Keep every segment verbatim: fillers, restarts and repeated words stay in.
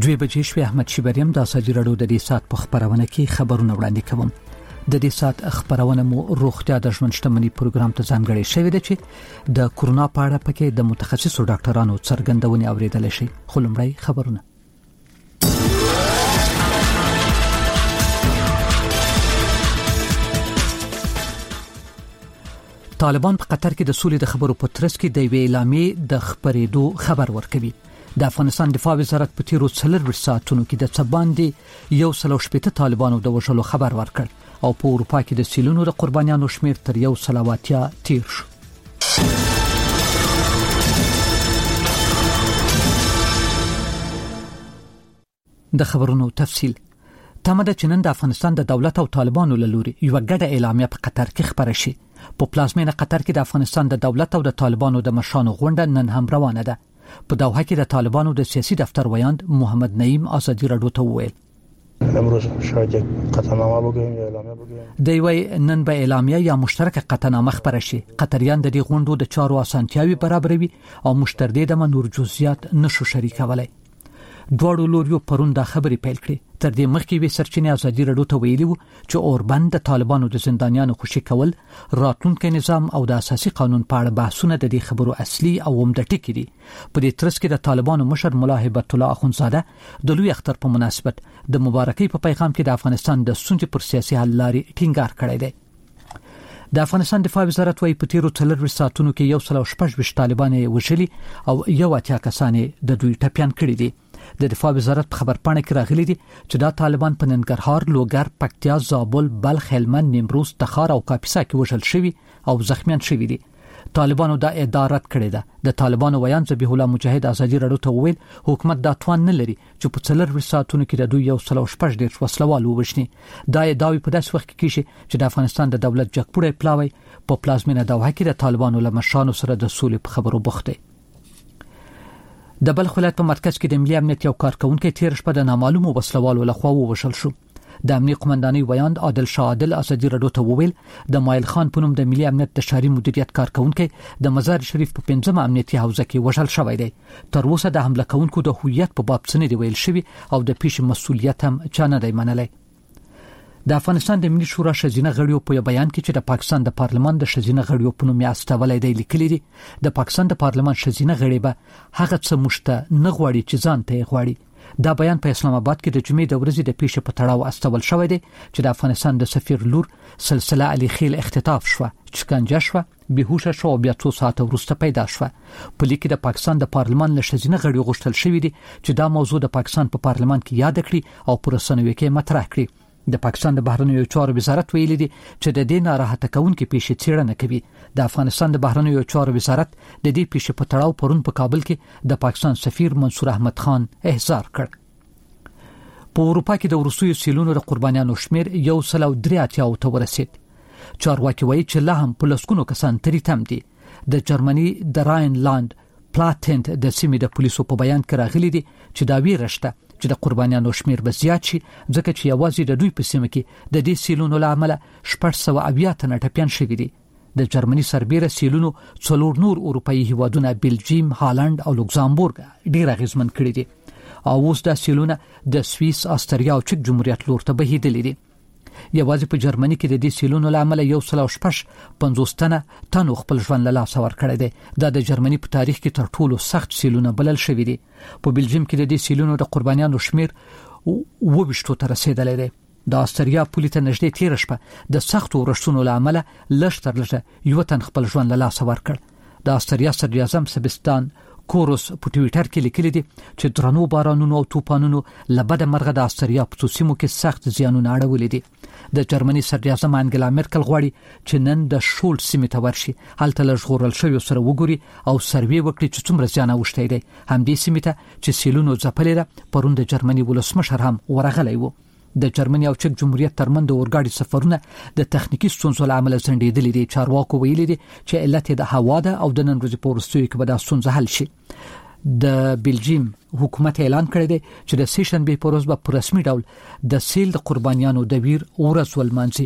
دوی بجې شوې. احمد شیبریم د ازادي راډیو د دې سات په خبرونه کې خبرونه وړاندې کوم. د دې سات خبرونه مو روغتیا د ژوند شتمنۍ پروګرام ته ځانګړې شوې ده چې د کورونا په اړه پکې د متخصصو ډاکټرانو څرګندونې اوریدل شي. خو لومړی خبرونه. طالبان په قطر کې د سولې د خبرو په ترڅ کې د ویلامې اعلامیې د خبرېدو خبر ورکوي. د افغانستان دفاع وزارت په تیرو څلور ساعتونو کې د څباندې یو سل او شپږ طالبانو د وژلو خبر ورکړ او په اروپا کې د سیلونو د قربانیانو شمیر تر یو سل او اتیا تیر شو. د خبرونو تفصیل. تمه ده چې نن د افغانستان د دولت او طالبانو له لوري یو ګډه اعلامیه په قطر کې خبره شي. په پلازمینه قطر کې د افغانستان د دولت او د طالبانو د مشرانو غونډه نن هم روانه ده. په دوحه کې د طالبانو د سیاسي دفتر ویاند محمد نعیم ازادي راډیو ته وویل امروز شاید قطعنامه بگویم یا اعلامیه بگویم. دی وی نن به اعلامیه یا مشترکه قطعنامه خبره شي. قطریان د دې غونډو د چارو اسانتیاوي برابروي او مشترک د نور جزئیات نشو شریکولای. دواړو لوریو پرون دا خبرې پیل کړې. تر دې مخکې وی سرچینې ازادي راډیو ته ویلي وو چې اوربند د طالبانو د زندانیانو خوشي کول، راتلونکي نظام او د اساسي قانون په اړه بحثونه د دې خبرو اصلي او عمده ټکي دي. په دې ترڅ کې د طالبانو مشر ملا هیبت الله اخونزاده د لوی اختر په مناسبت د مبارکۍ په پیغام کې د افغانستان د ستونزې پر سیاسي حل لارې ټینګار کړی دی. د افغانستان دفاع وزارت وايي په تیرو څلور ساعتونو کې یو سل او شپږ طالبان وژلي او یو اتیا کسان د دوی ټپيان کړي دي. د دفاع وزارت په خبرپاڼه کې راغلي دي چې دا طالبان په ننګرهار، لوګر، پکتیا، زابل، بلخ، هلمند، نیمروز، تخار او کاپیسا کې وژل شوي او زخمیان شوي دي. طالبانو دا ادعا رد کړې ده. د طالبانو ویان ذبیح الله مجاهد ازادي راډیو ته وویل حکومت دا توان نه لري چې په څلور ساعتونو کې د دوی یو سل او شپږ ډیر وسلوال ووژني. دا ادعا په داسې وخت کې کیږي چې د افغانستان د دولت جګپوړی پلاوی په پلازمینه دوحه کې د طالبانو له مشرانو سره د سولې په خبرو بوخت دی. د بلخ ولایت په مرکز کې د ملي امنیت یو کارکونکي تیر شپه د نامعلومو وسلوالو لخوا ووژل شو. د امنیت قومندانۍ ویاند عادل شاه عادل ازادي راډیو ته وویل د مایل خان په نوم د ملي امنیت د شهري مدیریت کارکونکي د مزار شریف په پنځمه امنیتي حوزه کې وژل شوی دی. تر اوسه د حمله کوونکو د هویت په باب څه نه دی ویل شوی او د پیښې مسؤلیت هم چا نه دی منلی. د افغانستان د ملي شورا شزینه غړیو په بیان کې چې د پاکستان د پارلمان د شزینه غړیو په نوم استولای دی لیکلي دي د پاکستان د پارلمان شزینه غړي به هغه څه مشته نه غواړي چې ځان ته غواړي. دا بیان په اسلام آباد کې د جمعې د ورځې د پیښې په تړاو استول شوی دی چې د افغانستان د سفیر لور سلسله علي خیل اختطاف شو، چکنجه شو، بهوشه شو او بیا څو ساعت وروسته پیدا شو. په لیک کې د پاکستان د پارلمان له شزینه غړي غوښتل شوی دی چې دا موضوع د پاکستان په پارلمان کې یاد کړي او پر رسنیو کې مطرح کړي. د پاکستان د بهرنیو چارو وزارت ویلي دی چې د دې ناراحته کونکي پیښې څېړنه کوي. د افغانستان د بهرنیو چارو وزارت د دې پیښې په تړاو پرون په کابل کې د پاکستان سفیر منصور احمد خان احضار کړ. په اروپا کې د روسیې سیلونو د قربانیانو شمیر یو سل او درې اتیا ته ورسید. چارواکي وایي چې لا هم په لسګونو کسان تری تم دي. د جرمني د راینلاند پلاتنت د سیمې د پولیسو په بیان کې راغلي دي چې دا ویرشته چې د قربانیانو شمیر به زیات شي ځکه چې یوازې د دوی په سیمه کې د دې سیلونو له امله شپږ سوه اویا تنه ټپیان شوي دي. د جرمني سربېره سیلونو څلور نور اروپایي هیوادونه بلجیم، هالند او لوکزامبورګ ډېر اغېزمن کړي دي او اوس دا سیلونه د سویس، استریا او چک جمهوریت لور ته بهیدلي دي. یوازې په جرمني کې د دې سیلونو له امله یو سل او شپږ پنځوس تنه تنو خپل ژوند له لاسه ورکړی دی. دا د جرمني په تاریخ کې تر ټولو سخت سیلونه بلل شوي دي. په بلجیم کې د دې سیلونو د قربانیانو شمیر اووه ویشتو ته رسیدلی دی. د استریا پولې ته نږدې تېره شپه د سختو ورښتونو له امله لږ تر لږه یو تن خپل ژوند له لاسه ورکړ. د استریا صدراعظم سبستان کوروس په ټویټر کې لیکلي دي چې درنو بارانونو او طوفانونو له بده مرغه د استریا په سیمو کې سخت زیانونه اړولي دي. د جرمني صدراعظم انګلا مرکل غواړي چې نن د شول سیمې ته ورشي، هلته له ژغورل شویو سره وګوري او سروې وکړي چې څومره زیان اوښتی دی. همدې سیمې ته چې سیلونو ځپلې ده پرون د جرمني ولسمشر هم ورغلی و. د جرمني او چک جمهوریت ترمنځ د اورګاډي سفرونه د تخنیکی ستونزو له امله ځنډېدلي دي. چارواکو ویلي دي چې علت د هوا ده او د نن ورځې په وروستیو کې به دا ستونزه حل شي. د بلجیم حکومت اعلان کړی دی چې د سې شنبې په ورځ به په رسمي ډول د سیل د قربانیانو د ویر ورځ ولمانځي.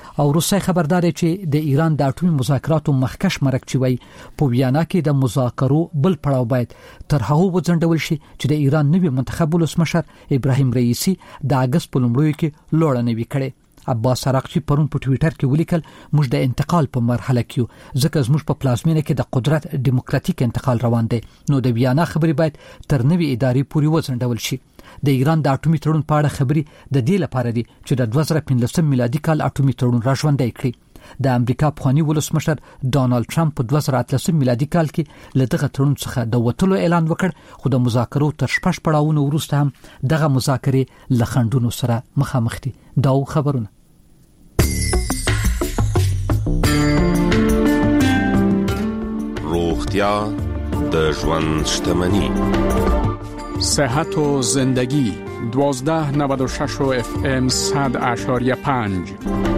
او روسي خبردار چې د ایران د اټومي مذاکراتو مخکش مرکچي وي په ویانا کې د مذاکرو بل پړاو باید تر هغه وځنډول شي چې د ایران نوی منتخب ولسمشر ابراهیم رئیسی د اگست په لومړیو کې لوړنه وکړي. عباس عراقچی پرون په ټوئیټر کې ولیکل موږ د انتقال په مرحله کې یو ځکه زموږ په پلازمینه کې د قدرت دیموکراتیک انتقال روان دی نو د ویانا خبري باید تر نوی ادارې پورې وځنډول شي. د ایران د اټومي تړون په اړه خبري د دې لپاره دي چې د دوه زره پنځلسم میلادي کال اټومي تړون راژوندی کړي. د امریکا پخوانی ولسمشر ډانلډ ټرمپ په دوه زره اتلسم میلادي کال کې له دغه تړون څخه د وټلو اعلان وکړ خو د مذاکرو تر شپږ پړاوونو وروسته هم دغه مذاکرې له خنډونو سره مخامخ دي. دا خبرونه روغتیا د ژوند شتمني صحت و زندگی دوازده نود و شش و اف ام صد اشاریه پنج.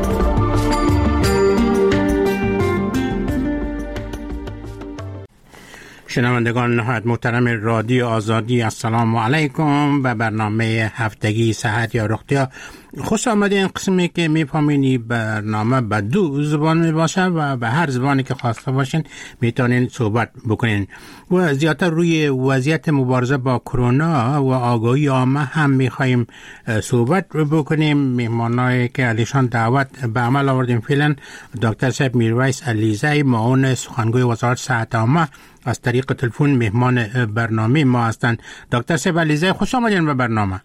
شنوندگان نهایت محترم رادیو آزادی، السلام علیکم. به برنامه هفتگی صحت یا روغتیا خوش آمدید. این قسمی که میفهمین برنامه به دو زبان می باشه و به هر زبانی که خواسته باشین میتونین صحبت بکنین و زیادتر روی وضعیت مبارزه با کرونا و آگاهی عامه هم میخوایم صحبت بکنیم. مهمانایی که علیشان دعوت به عمل آوردیم فعلا دکتر صاحب میرویس علیزی، معاون سخنگوی وزارت صحت عامه، از طریق تلفن مهمان برنامه ما هستند. دکتر صاحب علیزی خوش آمدین به برنامه.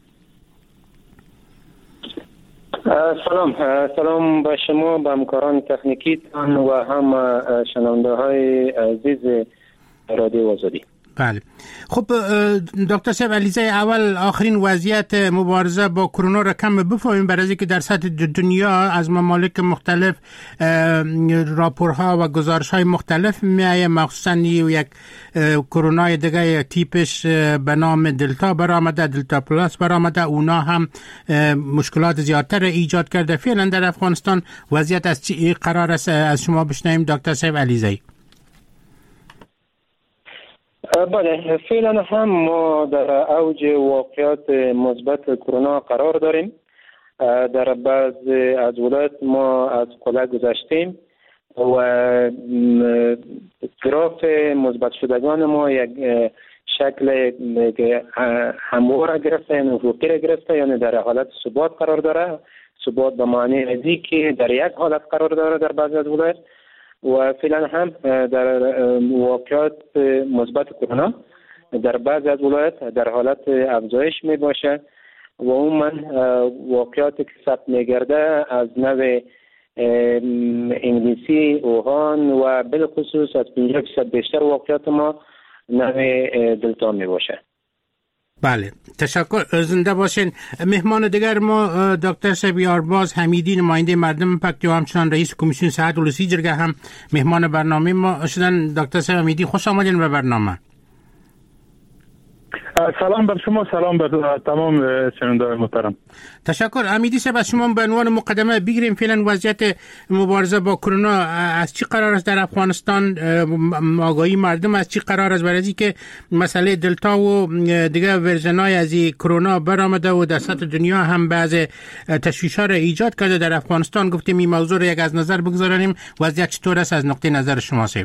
سلام سلام به شما، به همکاران تکنیکیتان و هم شنونده های عزیز رادیو آزادی. بله خب دکتر صاحب علیزی، اول آخرین وضعیت مبارزه با کرونا را کم بفهمیم برای اینکه در سطح دنیا از ممالک مختلف راپورها و گزارش‌های مختلف میایه، مخصوصا یک کرونا دیگه تیپش به نام دلتا برآمده، دلتا پلاس برآمده، اونا هم مشکلات زیادتر ایجاد کرده. فعلا در افغانستان وضعیت از چی قرار است از شما بشنویم دکتر صاحب علیزی؟ بله فعلا هم ما در اوج واقعیت مثبت کرونا قرار داریم. در بعض از ولایات ما از قله گذشتیم و گراف مثبت شدگان ما یک شکل هموار گرفته، یعنی افقی را گرفته، یعنی در حالت ثبات قرار داره. ثبات به معنی ازی که در یک حالت قرار داره در بعض از ولایات و فعلا هم در واقعات مثبت کرونا در بعض از ولایات در حالت افزایش می باشه و عموما واقعاتی که ثبت می گرده از نوع انگلیسی، اوهان و بالخصوص از پنجاه درصد بیشتر واقعات ما نوع دلتا می باشه. بله تشکر، زنده باشین. مهمان دیگر ما دکتر صاحب یارباز حمیدی، نماینده مردم پکتیا و همچنان رئیس کمیسیون صحت ولسی جرگه هم مهمان برنامه ما شدن. دکتر صاحب حمیدی خوش آمدین به برنامه. سلام بر شما، سلام بر تمام شنوندگان محترم. تشکر. حمیدی صاحب از شما به عنوان مقدمه بگیریم فعلا وضعیت مبارزه با کرونا از چی قرار است در افغانستان؟ آگاهی مردم از چی قرار است؟ برای اینکه مسئله دلتا و دیگه ورژن‌های از کرونا برآمده و در سطح دنیا هم بعض تشویش‌ها را ایجاد کرده، در افغانستان گفتیم این موضوع را یک از نظر بگذاریم. وضعیت چطور است از نقطه نظر شما صاحب؟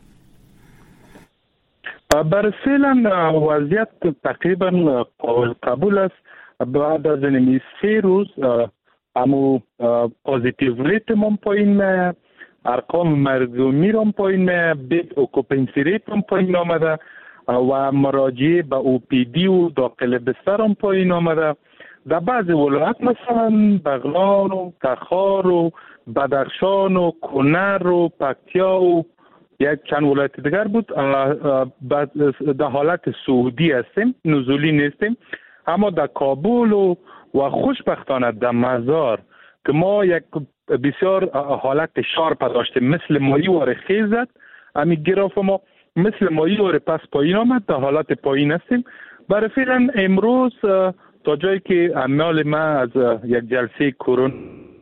بر فعلا وضعیت تقریبا قابل قبول است. بعد از این سه روز امو پوزیتیو ریت هم پایین میاد، ارقام مرگومی هم پایین میاد، بیت اوکوپنسی ریت هم پایین آمده و مراجعه به او پی دی و داخل بستر هم پایین آمده. در بعض ولایات مثلا بغلان و تخار و بدخشان و کنر و پکتیا و یک چند ولایت دیگر بود در حالت صعودی هستیم، نزولی نیستیم. اما در کابل و و خوشبختانه در مزار که ما یک بسیار حالت شارپ داشتیم، مثل مایوار خیزد، امی گراف ما مثل مایوار پس پایین آمد، در حالت پایین هستیم. برای فعلا امروز تا جایی که امیال ما از یک جلسه کرونا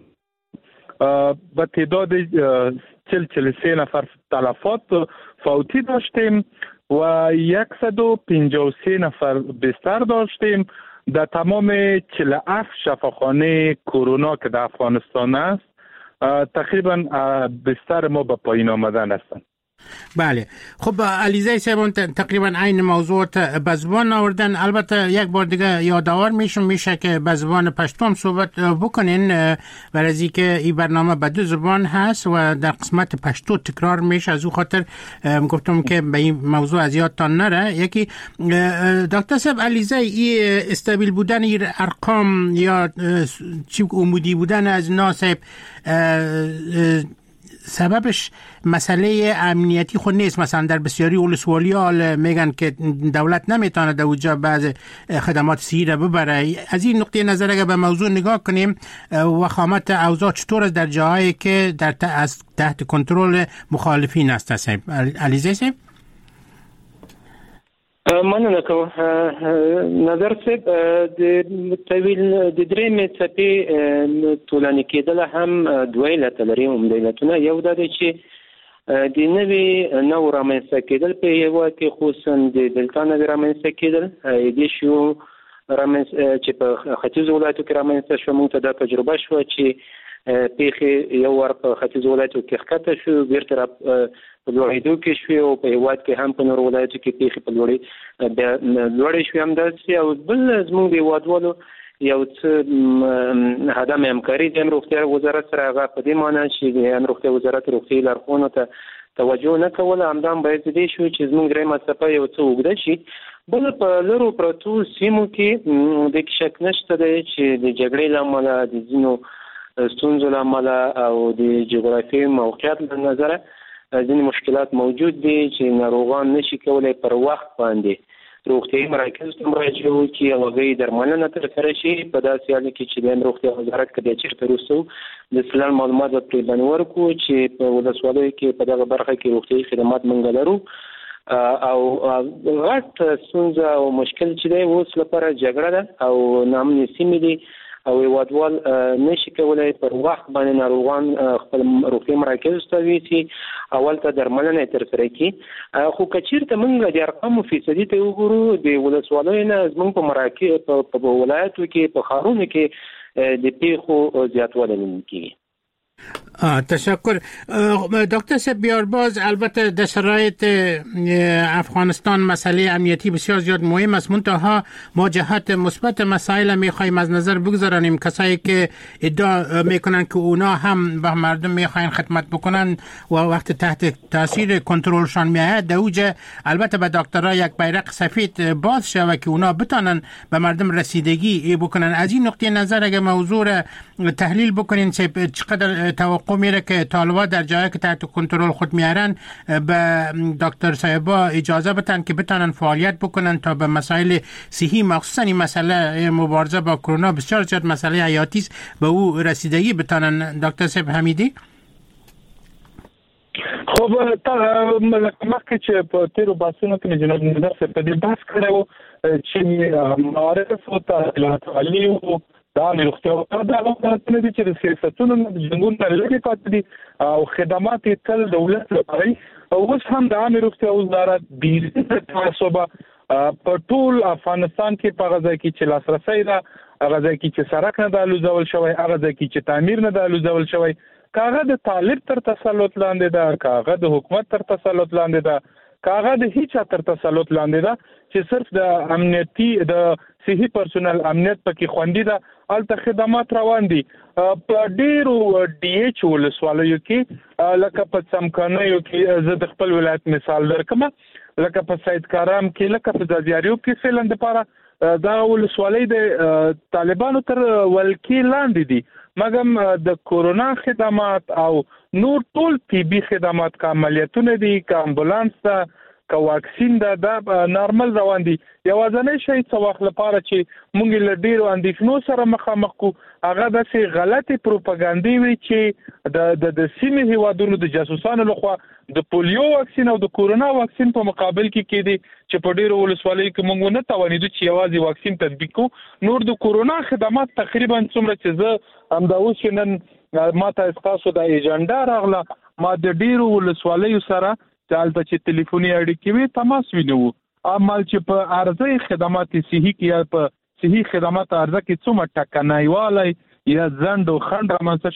با تعداد چل چل سه نفر تلفات فوتی داشتیم و صد و پنجاه و سه نفر بستر داشتیم. در تمام چهل و هفت شفاخانه کرونا که در افغانستان است تقریبا بستر ما به پایین آمدن هستند. بله خب علیزی صاحب تقریبا عین موضوع به زبان آوردن. البته یک بار دیگه یادآور میشم میشه که به زبان پشتو صحبت بکنین برای از اینکه این برنامه به دو زبان هست و در قسمت پشتو تکرار میشه، از او خاطر گفتم که به این موضوع از یادتان نره. یکی دکتر صاحب علیزی این استابیل بودن این ارقام یا چی عمودی بودن از ناسب سببش مسئله امنیتی خود نیست؟ مثلا در بسیاری ولسوالی‌ها میگن که دولت نمیتونه در اونجا بعض خدمات صحی را ببره. از این نقطه نظر اگر به موضوع نگاه کنیم وخامت اوضاع چطور است در جاهایی که در تحت کنترل مخالفین است؟ صاحب علیزی صاحب مننه کوم. نظر صاحب د طویل د درې مڅپې ټولنې کېدل هم دوه علت لري. هم دولتونه یو د چې د نوې نو رامنځته کېدل په یو کې خصوصا د دلتا نوې رامنځته کېدل د شو رامنځته چې په ختیځ ولایتو کې رامنځته شو. موږ ته دا تجربه شو چې پیښې یو ور په ختیځ ولایتو کې ښکته شو، بیرته په لوړېدو کې شوې او په هېواد کې هم په نورو ولایتو کې پیښې په لوړې لوړې شوې همداسې. او بل زموږ د هېوادوالو یو څه عدم همکاري د روغتیا وزارت سره هغه په دې معنی چې د روغتیا وزارت روغتیایي لارښوونو ته توجه نه کوله. همدا هم باعث دې شو چې زموږ درېیمه څپه یو څه اوږده شي. بل په لرو پرتو سیمو کې د شک نشته دی چې د جګړې له امله د ځینو ستونزو له امله او د جغرافیایي موقعیت له نظره ځینې مشکلات موجود دي چې ناروغان نشي کولی پر وخت باندې روغتیایي مراکزو ته مراجعه وکړي او هغوی درملنه ترسره شي. په داسې حال کې چې د روغتیا وزارت که دی چېرته وروسته د فلان معلومات به پرې باندې ورکړو چې په ولسوالیو کې په دغه برخه کې روغتیایي خدمات موږ لرو. او غټ ستونزه او مشکل چې دی اوس لپاره جګړه ده او ناامنې سیمې دي او هېوادوال نشي کولی پر وخت باندې ناروغان خپل روغتیایي مراکزو ته یوسي او هلته درملنه یې ترسره کړي. خو که چېرته موږ د ارقامو فیصدي ته وګورو د ولسوالیو نه زموږ په مراکز په ولایتو کې په ښارونو کې د پیښو زیاتوالی لیدل کېږي. تشکر دکتر صاحب بیارباز. البته در شرایط افغانستان مسئله امنیتی بسیار زیاد مهم است، منتها ما جهت مثبت مسائل میخوایم از نظر بگذاریم. کسایی که ادعا میکنن که اونا هم به مردم میخواین خدمت بکنن و وقت تحت تاثیر کنترلشان میآید در اوجه البته به دکترها یک بیرق سفید باز شود که اونا بتانن به مردم رسیدگی بکنن. از این نقطه نظر اگه موضوع تحلیل بکنین چقدر توقع میره که طالبان در جایی که تحت کنترل خود میارن به دکتر صاحبا اجازه بدن که بتونن فعالیت بکنن تا به مسائل صحی مخصوصا این مسئله مبارزه با کرونا بسیار زیاد مسئله حیاتی است به او رسیدگی بتونن. دکتر صاحب حمیدی خب مخکې چې په تیرو بحثونو کې جناب نظر صاحب په دې بحث کړی چې معارف او تعلیمي او دا روغتیا او دا وخت نه دي چې د سیاستونو د جنګونو لري پاتې دي او خدمات تل دولت لپاره او اوس هم د عامه روغتیا وزارت د تعصب په ټول افغانستان کې په غزا کې چې لاسرسي ده، غزا کې چې سړک نه د لوزول شوی، غزا کې چې تعمیر نه د لوزول شوی، کاغه د طالب تر تسلط لاندې ده، کاغه د حکومت تر تسلط لاندې ده، کاغه د هیڅ تر تسلط لاندې ده چې صرف د امنیتي د صحي پرسونل امنیت پکې خوندي ده. الته خدمات روان دي په ډیرو ډي ایچ ولسوالیو کې لکه په څمکنیو کې زه د خپل ولایت مثال درکم، لکه په سید کارام کې، لکه په ځاځیاریو کې فعلا د پاره دا ولسوالۍ د طالبانو تر ولکې لاندې دي، مګم د کورونا خدمات او نور ټول طبي خدمات کا عملیاتونه دي، کا امبولانس ده، کا واکسین ده، دا نارمل روان دي. یوازنی شی څه وخت لپاره چې موږ له ډیرو اندېښنو سره مخامخ کو هغه داسې غلطي پروپاګاندا وي چې د د سیمې هیوادونو د جاسوسانو لخوا د پولیو واکسین او د کورونا واکسین په مقابل کې کېدي چې په ډیرو ولسوالیو کې موږ نه توانیدو چې یوازې واکسین تطبیق کو. نور د کورونا خدمات تقریبا څومره چې زه همدا اوس نن ما ته تاسو د ایجنډا راغله، ما د ډیرو ولسوالیو سره دالته چې ټلیفوني اړیکې وي تماس وینو عمل چې په ارزي خدمات صحي کې یا په صحي خدمات ارزه کې څومره ټکنایوالی یا ځند او خند رامنځته شوی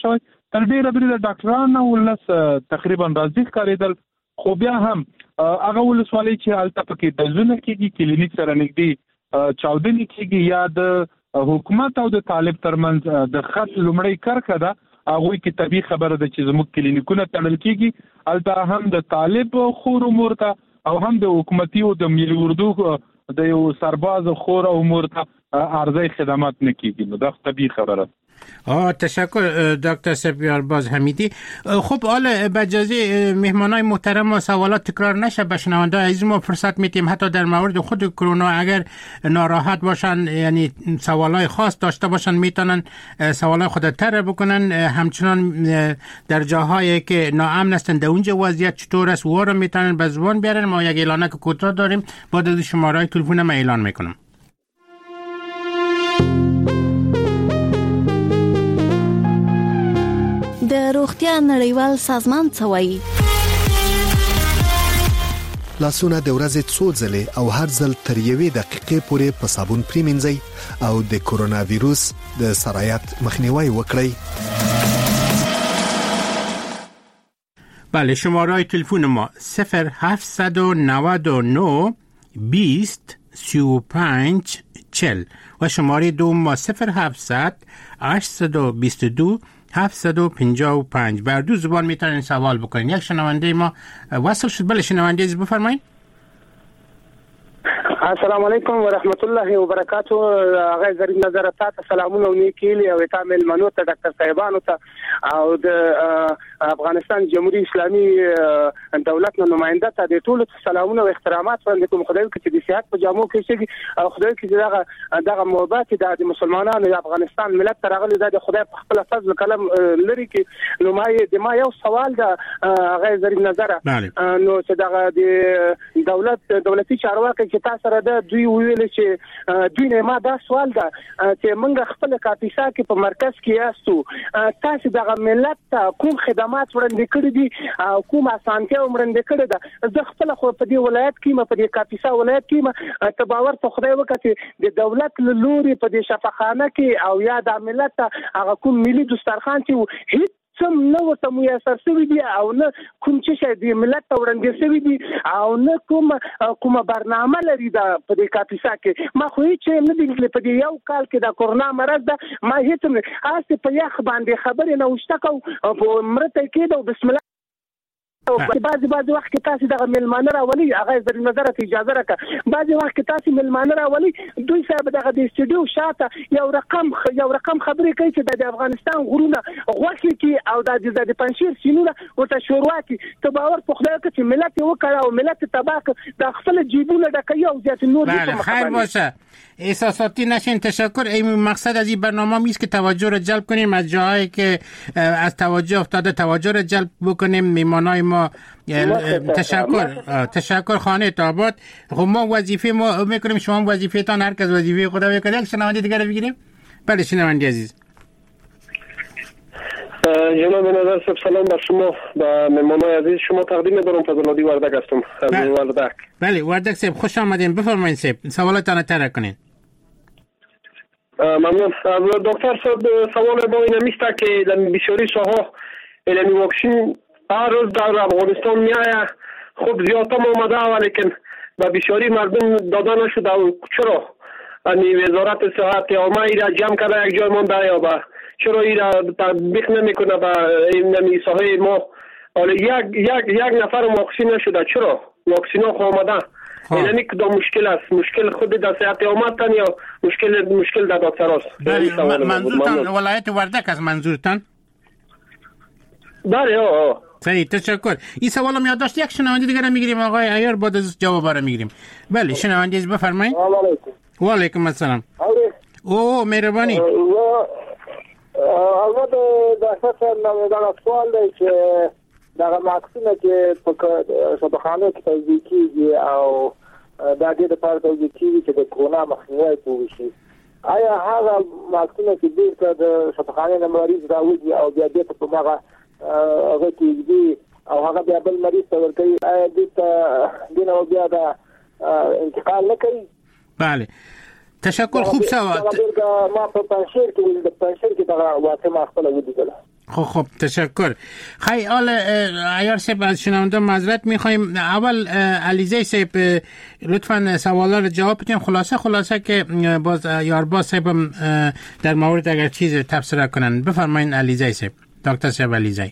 تر ډیره بریده ډاکټران ولس تقریبا راضي ښکارېدل، خو بیا هم هغه ولسوالۍ چې هلته پکې ډزونه کېږي، کلینیک سره نږدې چاودنې کېږي، یا د حکومت او د طالب ترمنځ د خط لومړی کرښه ده، هغوی کې طبیعي خبره ده چې زموږ کلینیکونه تړل کېږي. هلته هم د طالب خور مور ته او هم د حکومتي او د ملي اردو د یو سرباز خور او مور ته عرضه خدمات نه کېږي. نو دا طبیعي خبره. آه تشکر دکتر سپیار باز حمیدی. خب حالا بجازی مهمانای محترم و سوالات تکرار نشه به شنونده عزیز ما فرصت میتیم حتی در مورد خود کرونا اگر ناراحت باشن، یعنی سوالای خاص داشته باشن، میتونن سوالای خود تر بکنن. همچنان در جاهایی که ناامن هستن در اونجا وضعیت چطور است و رو میتونن به زبان بیارن. ما یک اعلانه که کوتاه داریم، بعد از شماره تلفن ما اعلان میکنم. د روغتیا نړیوال سازمان څه وایي؟ لاسونه د ورځې څو ځلې او هر ځل تر یوې دقیقې پورې په صابون پریمنځئ او د کرونا ویروس د سرایت مخنیوي وکړئ. بله، شماره تلفن ما صفر هفت نه نه بیست سی و پنج چل و شماره دوم ما صفر هفت هشت بیست و دو هفتصد و پنجاه و پنج. بر دو زبان میتونین سوال بکنین. یک شنونده ما وصل شد. بله شنونده عزیز بفرمایید. السلام علیکم و رحمت الله و برکاته. آقای ظریف نظر تاسو سلامونه او نیکیلی او تامل منو ته ډاکټر صاحبانو ته او د افغانستان جمهوریت اسلامي دولت نماینده ته د ټولو سلامونه او احترامات وړاندې کوم. خدای کې د صحت په جامو کې شي او خدای کې دغه دغه محبت د مسلمانانو د افغانستان ملت تر هغه د خدای په خپل فضل کلم لري کې نو ما د ما یو سوال د آقای ظریف نظر نو چې دغه د دولت دولتي چارواکي چې تاسو سره د دوی ویل چې دوی نه ما دا سوال ده چې موږ خپل کاپیسا کې په مرکز کې یاستو، تاسو دغه ملت ته کوم خدمات وړاندې کړی دي او کوم اسانتیا وړاندې کړی ده؟ زه خپل خو په دې ولایت کې ما په دې کاپیسا ولایت کې ما تباور ته خدای وکړي د دولت لوري په دې شفاخانه کې او یا د ملت هغه کوم ملي دسترخوان چې هیڅ سم نو ته مو یې سرسوي دي او نه کوم چې د ملت وړاندې سوي دي او نه کوم کوم برنامه لري دا په دې کاپیسا کې. ما خو هیڅ نه دي په دې یو کال کې د کورونا مرض ده ما هیڅ نه اسه په یخ باندې خبرې نه وشته کو په مرته کې د بسم الله او بعضی بعضی وخت کې تاسو دغه ملمانه راولي. هغه زری نظر ته اجازه راکړه. بعضی وخت کې تاسو ملمانه راولي دوی صاحب دغه د استودیو شاته یو رقم یو رقم خبرې کوي چې د افغانستان غرونه غوښه کې او د د پنځیر سینونه ورته شروع کی ته باور په خدای کې چې ملت یو کړه او ملت تباک د خپل جیبونه ډکوي او ځات نور دي. خیر باشه، احساساتی نشین. تشکر. این مقصد از این برنامه میست که توجه رو جلب کنیم از جاهایی که از توجه افتاده توجه رو جلب بکنیم. میمانای ما تشکر تشکر خانه تابات. خب ما وظیفه ما میکنیم، شما وظیفه تان هر کس وظیفه خدا بکنه. یک شنونده دیگر رو بگیریم. بله شنونده عزیز. جناب نظر صاحب سلام بر شما و مهمانای عزیز شما تقدیم می‌کنم. فضل‌الله وردک هستم از وردک. بله وردک صاحب خوش آمدین. بفرمایید صاحب سوالاتتان طرح کنین. ممنون. دکتر صاحب سوال با این میسته که در بسیاری ساها علمی واکسین هر روز در افغانستان میایه خب زیادتر آمده ولیکن به بسیاری مردم داده نشده. چرا؟ یعنی وزارت صحت یا ایرا جمع کرده یک جای مانده یا با چرا ایرا تطبیق نمیکنه به این ساحه ما؟ حالا یک یک یک نفر واکسین نشده. چرا؟ واکسین ها آمده. یعنی کدام مشکل است؟ مشکل خود در صحت آمدن یا مشکل مشکل در دکتر است؟ بله منظورتان ولایت وردک است منظورتان؟ بله آه صحیح تشکر. این سوالم یاد داشت. یک شنونده دیگر میگیریم آقای عیار بعد از جواب را میگیریم. بله شنونده از بفرمایید. و علیکم السلام. او مهربانی. البته داشت نمیدونم سوال دی که در ماکسینه که شبخانه که توضیح کیږي او دا دې لپاره توضیح کیږي چې د کرونا مخنیوي وشي. آیا هغه ماکسینه چې د شبخانه نه مریض راوځي او بیا دې په هغه هغه کېږي او هغه بیا بل مریض ته ورکوي، آیا دې ته دینه بیا دا انتقال نه کوي؟ بله تشکر. خوب سوال. ما په پنځیر کې د پنځیر کې دا واقع ما خپل ولیدل. خب خب تشکر. خیلی حال عیار صاحب از شنونده معذرت میخوایم. اول علیزی صاحب لطفا سوالا رو جواب بدین خلاصه خلاصه که باز یارباز صاحب در مورد اگر چیز تفسیر کنن. بفرمایید علیزی صاحب. دکتر صاحب علیزی.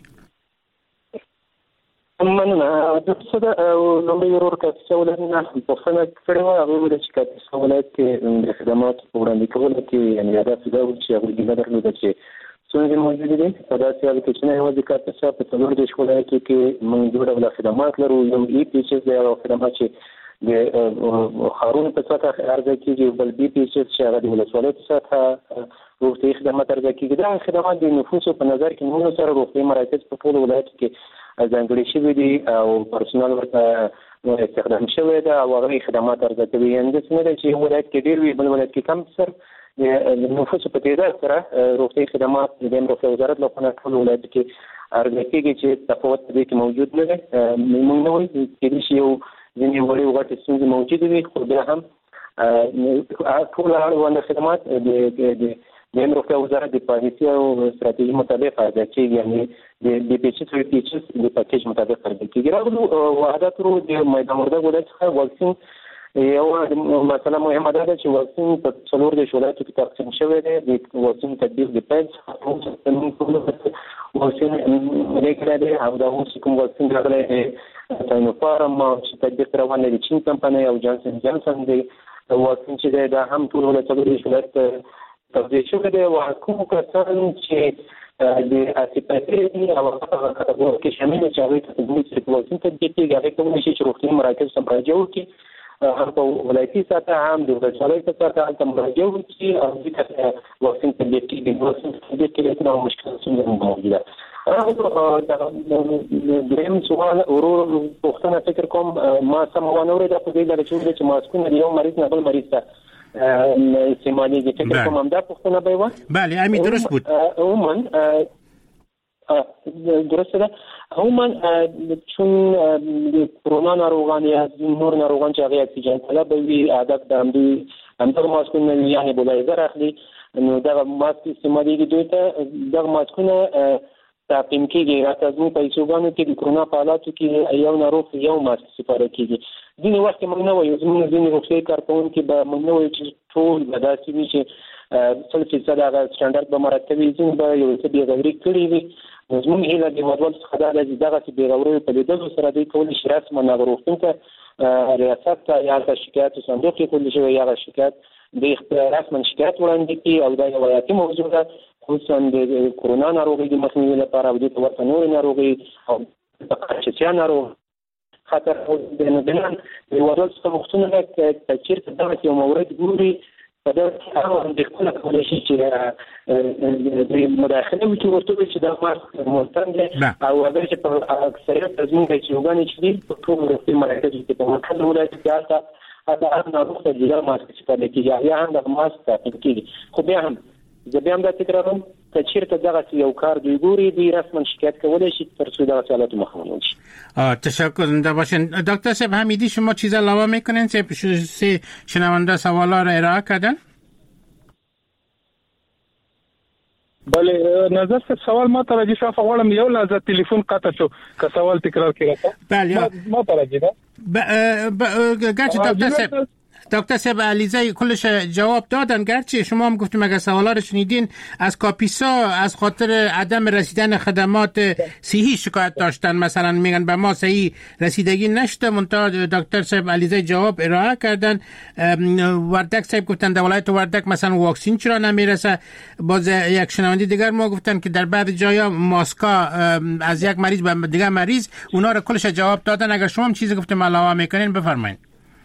مننه. د څه د لومړی ورور کاتي ولایت نه پوښتنه کړې وه. هغه ویل چې کاتي ولایت کې د خدماتو په وړاندې کولو کې یعنې هدف دا و چې هغوی ګیله درلوده چې ستونزې موجودې دي په داسې حال کې چې نه یوازې کاتي په څلور دېرش ولایتو کې موږ دوه ډوله خدمات لرو. یو ای پی ایچ ایس دی هغه خدمات چې د ښارونو په سطحه عرضه کېږي، بل بي پی ایچ ایس چې هغه د ولسوالیو په سطحه روغتیایي خدمات عرضه کېږي. دغه خدمات د نفوسو په نظر کې نیولو سره روغتیایي مراکز په ټولو ولایتو کې ځانګړي شوي دي او پرسونل ورته استخدام شوی ده او هغه خدمات عرضه کوي. یعنې داسې نه ده چې یو ولایت کې ډېر وي بل ولایت کې کم. سر د نفوسو په تعداد سره روغتیایي خدمات د روغتیا وزارت لخوا ټول ولایتو کې عرضه کېږي چې تفاوت په دې کې موجود نه دی. موږ نه وایو کېدای شي یو ځینې وړې او غټې ستونزې موجودې وي، خو بیا هم ټول اړوند خدمات د د روغتیا وزارت د پالیسي او ستراتیژي مطابق عرضه کېږي. یعنې د بي پی ایچ ایس او پی ایچ ایس د پاکیج مطابق عرضه کېږي. راغلو وحدت ورو د میدان وردګ ولایت څخه واکسین یو مسله مهمه ده چې واکسین په څلور دېرش ولایتو کې تقسیم شوی دی. د واکسین تطبیق د پیل څخه واکسین لیکلی دی او دا اوس کوم واکسین راغلی دی ساینوفارم چې تطبیق روان دی د چین کمپنۍ او جانسن جانسن دی واکسین چې دی دا هم ټول ولایت څلور دېرش ولایت توضیح شوی دی. او کوم کسان چې د اسیپاتي دي او هغه کټګوري کې شامل دي چې هغوی ته د واکسین تطبیق کېږي، هغوی کولی شي چې روغتیایي مراکز ته مراجعه وکړي، هم په ولایتي سطحه هم د ولسوالۍ په سطحه هلته مراجعه وکړي او دوی ته واکسین تطبیق کېږي. واکسین تطبیق کې کومه مشکل ستونزه موجوده. دریم سوال ورور پوښتنه فکر کوم ما سم ونه اورېده، خو دې لري چې ماسکونه د یو مریض نه بل مریض ته استعمالیږي. فکر کوم همدا پوښتنه به وه. بله همین درست بود. عموما درسته ده. عموما چون د کرونا ناروغان یا نور ناروغان چې هغه اکسیجن طلب وي هدف د همدوی همدغه ماسکونه یعنې بلایزر اخلي نو دغه ماسک استعمالیږي. دوی ته دغه ماسکونه تعقیم کېږي. راته زموږ په ایسوګانو کې د کرونا په حالاتو کې یو ناروغ یو ماسک سپاره کېږي. ځینې وخت کې موږ نه وایو، زموږ ځینې روغتیایي کارکوونکي به موږ نه وایو چې ټول به داسې وي چې سل فیصد هغه سټنډرډ به مراعات کوي، ځینې به یو څه بېغوري کړي وي. نو زموږ هیله د هېوادوال څخه دا ده چې دغسې بېغوریو په لیدلو سره دوی کولی شي رسما هغه روغتون ته ریاست ته یا هلته شکایت صندوق ایښودل شوی یا هغه شکایت دوی رسما شکایت وړاندې کړي او دا یو حیاتي موضوع ده، خصوصا د کرونا ناروغۍ د مخنیوي لپاره او دې ته ورته نورې ناروغۍ او قرچچیا ناروغ خطر د نوبلان د هېوادوال څخه غوښتنه ده که چېرته دغسې یو مورد ګوري په دغه هغه اندېښنه کولی شي چې د مداخله وکړي ورته ووایي چې دا ماسک مهتم دی او هغه چې په اکثریت زموږ ایسیوګانې چې دي په ټولو روغتیایي مراکزو کې په مرکز ولایتو کې هلته هلته هر ناروغ ته جلا ماسک استفاده کېږي یا هم دغه ماسک تعقیب کېږي. خو بیا هم زه بیا هم دا تکراروم که چېرته دغسې یو کار دوی ګوري دوی رسما شکایت کولی شي تر څو دغسې حالاتو مخه ونیول شي. تشکر زنده باشین. دکتر صاحب حمیدی شما چیز علاوه میکنین؟ سه شنونده سوالا را ارائه کردن. بله نظر سے سوال ما توجه شو فغوالم یو لحظه تلفن قطع شو که سوال تکرار کړه. بله ما توجه ده. گرچه دکتر صاحب دکتر صاحب علیزی کلش جواب دادن، گرچه شما هم گفتیم اگر سوالا رو شنیدین از کاپیسا از خاطر عدم رسیدن خدمات صحی شکایت داشتن، مثلا میگن به ما صحی رسیدگی نشده. منتها دکتر صاحب علیزی جواب ارائه کردن. وردک صاحب گفتن در ولایت وردک مثلا واکسین چرا نمیرسه. باز یک شنونده دیگر ما گفتن که در بعضی جایا ماسکا از یک مریض به دیگر مریض، اونا رو کلش جواب دادن. اگر شما هم چیزی گفتیم علاوه میکنین بفرمایید.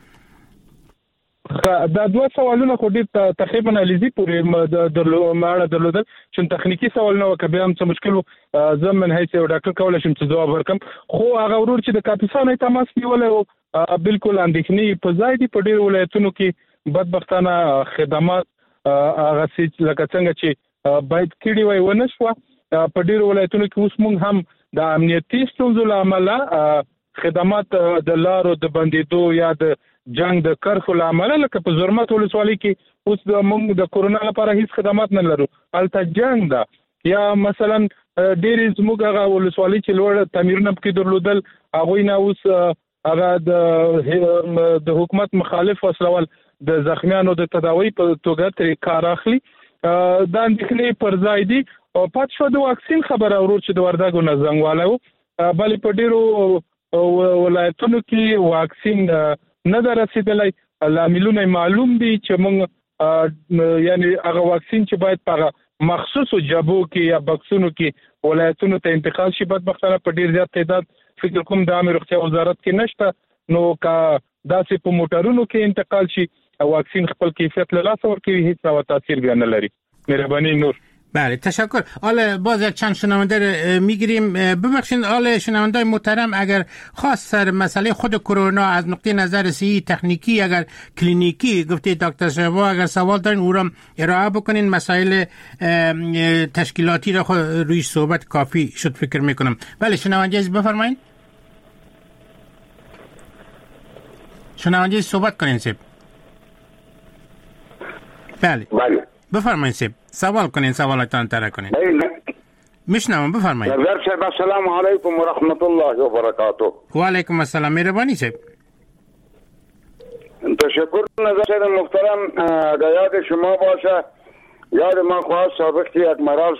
دا دوه سوالونه خو ډېر تقریبا علیزي پورې ماړه درلودل چې تخنیکی سوالونه وکړه بیا هم څه مشکل و زه من حیث یو ډاکټر کولی شم چې ځواب ورکړم. خو هغه ورور چې د کاپیسا نه یې تماس نیولی و بلکل اندېښنې په ځای دي. په ډېرو ولایتونو کې بدبختانه خدمات هغسې لکه څنګه چې باید کړي وای ونه شوه. په ډېرو ولایتونو کې اوس موږ هم د امنیتي ستونزو له امله خدمات د لارو د بندېدو یا د جنگ د کرخو له امله لکه په زرمت ولسوالۍ کې اوس د موږ د کرونا لپاره هیڅ خدمات نه لرو، هلته جنگ ده. یا مثلا ډېر زموږ هغه ولسوالۍ چې لوړ تعمیرونه پکې درلودل هغه نه اوس هغه د د حکومت مخالف وسلوال د زخمیانو د تداوی په توګه ترې کار اخلي. دا اندېښنې پر ځای دي او پات شو د واکسین خبره ورور چې د وردګو نه زنګ والو بلې په ډېرو ولایتونو کې واکسین نه ده رسېدلی. لاملونه معلوم دي چې موږ یعنی هغه واکسین چې باید په مخصوصو جبو کې یا بکسونو کې ولایتونو ته انتقال شي بدبختانه په ډېر زیات تعداد فکر کوم د عامه روغتیا وزارت کې نشته نو کا داسې په موټرونو کې انتقال شي واکسین خپل کیفیت له لاسه ورکوي هیڅ نوع تاثیر بیا نه لري. مهرباني نور. بله تشکر. حالا باز یک چند شنونده رو میگیریم. ببخشید حالا شنونده محترم اگر خاص سر مسئله خود کرونا از نقطه نظر صحی تکنیکی اگر کلینیکی گفته دکتر شبا اگر سوال دارین او را ارائه بکنین مسائل تشکیلاتی را روی صحبت کافی شد فکر میکنم. بله شنونده از بفرمایید. شنونده صحبت کنین سیب. بله بله بفرمایید سیب سوال کنین سوالاتان طرح کنین. میشنوم بفرمایید. نظر صاحب السلام علیکم و رحمت الله و برکاته. و علیکم السلام. مهربانی صاحب. تشکر. نظر صاحب محترم یاد شما باشه یاد من خواست سابق یک مرض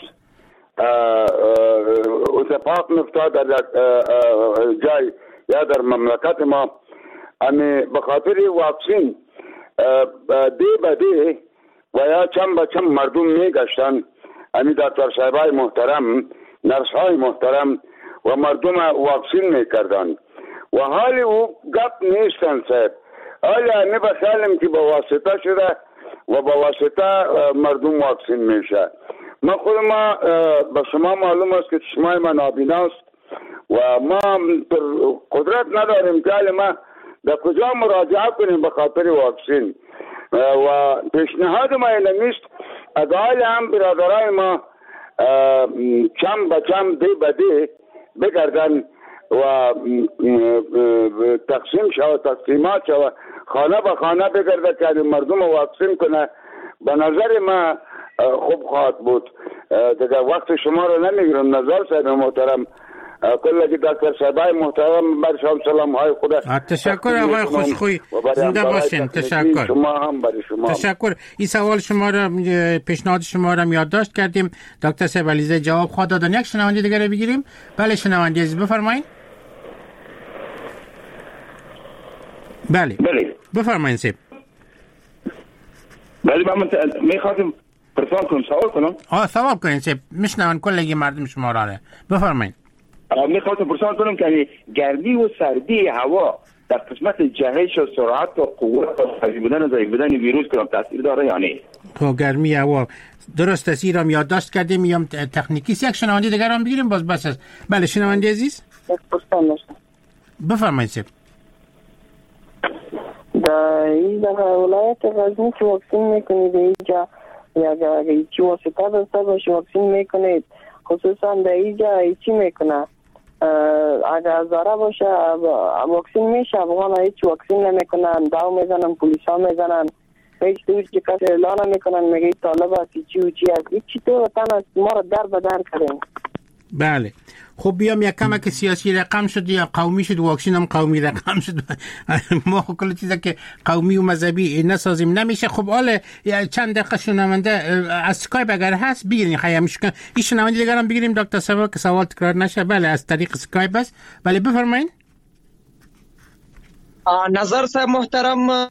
اتفاق میفتاد در جای یا در مملکت ما امی بخاطر واکسین دی بدی و یا چند به چند مردم میگشتن امی دکتر صاحبای محترم نرس های محترم و مردم واکسین میکردن و حالی او گپ نیستن صاحب. حالی امی بخیالم که با واسطه شده و با واسطه مردم واکسین میشه. ما خود ما به شما معلوم است که چشمای ما نابیناست و ما قدرت نداریم که ما در کجا مراجعه کنیم به خاطر واکسین و پیشنهاد ما این نیست اگر هم برادرای ما چم به چم دی به دی بگردن و تقسیم شود تقسیمات شود خانه به خانه بگرده که مردم واکسین کنه به نظر ما خوب خواهد بود. دیگه وقت شما رو نمیگیرم. نظر صاحب محترم کل که دکتر صاحبای محترم بر شما سلام های خدا. تشکر آقای خوشخوی زنده باشین. تشکر. شما هم برای شما. تشکر. این سوال شما را پیشنهاد شما را یادداشت کردیم. دکتر صاحب علیزاده جواب خواهد دادن. یک شنونده دیگه رو بگیریم. بله شنونده عزیز بفرمایید. بله. بله. بفرمایید صاحب. بله من میخواستم پرسان کنم سوال کنم. آه سوال کنید صاحب. میشنون کلگی مردم شما را. بفرمایید. میخواستم پرسان کنم که گرمی و سردی هوا در قسمت جهش و سرعت و قوت و قوی بودن و ضعیف بودن ویروس کنم تاثیر داره یا نه؟ خب گرمی هوا درست است. اینم یادداشت کردیم. میام تکنیکی یک شنونده دیگر هم بگیریم باز بس است. بله شنونده عزیز بفرمایید صاحب. در این ولایت غزنی که واکسین میکنید اینجا یا اگر چی واسطه داشته باشه واکسین میکنید خصوصا در اینجا چی میکنه اگر زاره باشه واکسین میشه افغان هیچ واکسین نمیکنن داو میزنن پولیس ها میزنن هیچ دوش که کسی اعلان میکنن میگه طالب هستی چی و چی هست چی تو وطن است ما رو در به در کردیم. بله خب بیام یک کمک سیاسی رقم شد یا قومی شد واکسین هم قومی رقم شد ما خب کل چیزا که قومی و مذهبی نسازیم نمیشه. خب حالا چند دقیقه شنونده از اسکایپ اگر هست بگیرین خیلی مشکل این شنونده دیگر هم بگیریم دکتر صاحب که سوال تکرار نشه. بله از طریق اسکایپ است. بله بفرمایید. نظر صاحب محترم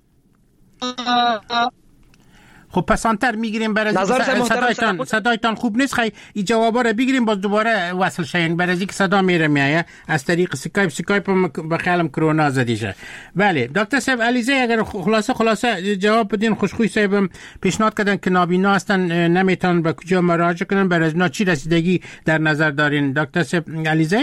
خب پسانتر میگیریم برای صدایتان صدایتان خوب نیست. خیلی این جوابا رو بگیریم باز دوباره وصل شین برای اینکه صدا میره میایه از طریق اسکایپ اسکایپ به خیالم کرونا زدی شه. بله دکتر صاحب علیزاده اگر خلاصه خلاصه جواب بدین. خوشخوی صاحب پیشنهاد کردن که نابینا هستن نمیتونن به کجا مراجعه کنن برای اینا چی رسیدگی در نظر دارین دکتر صاحب علیزاده؟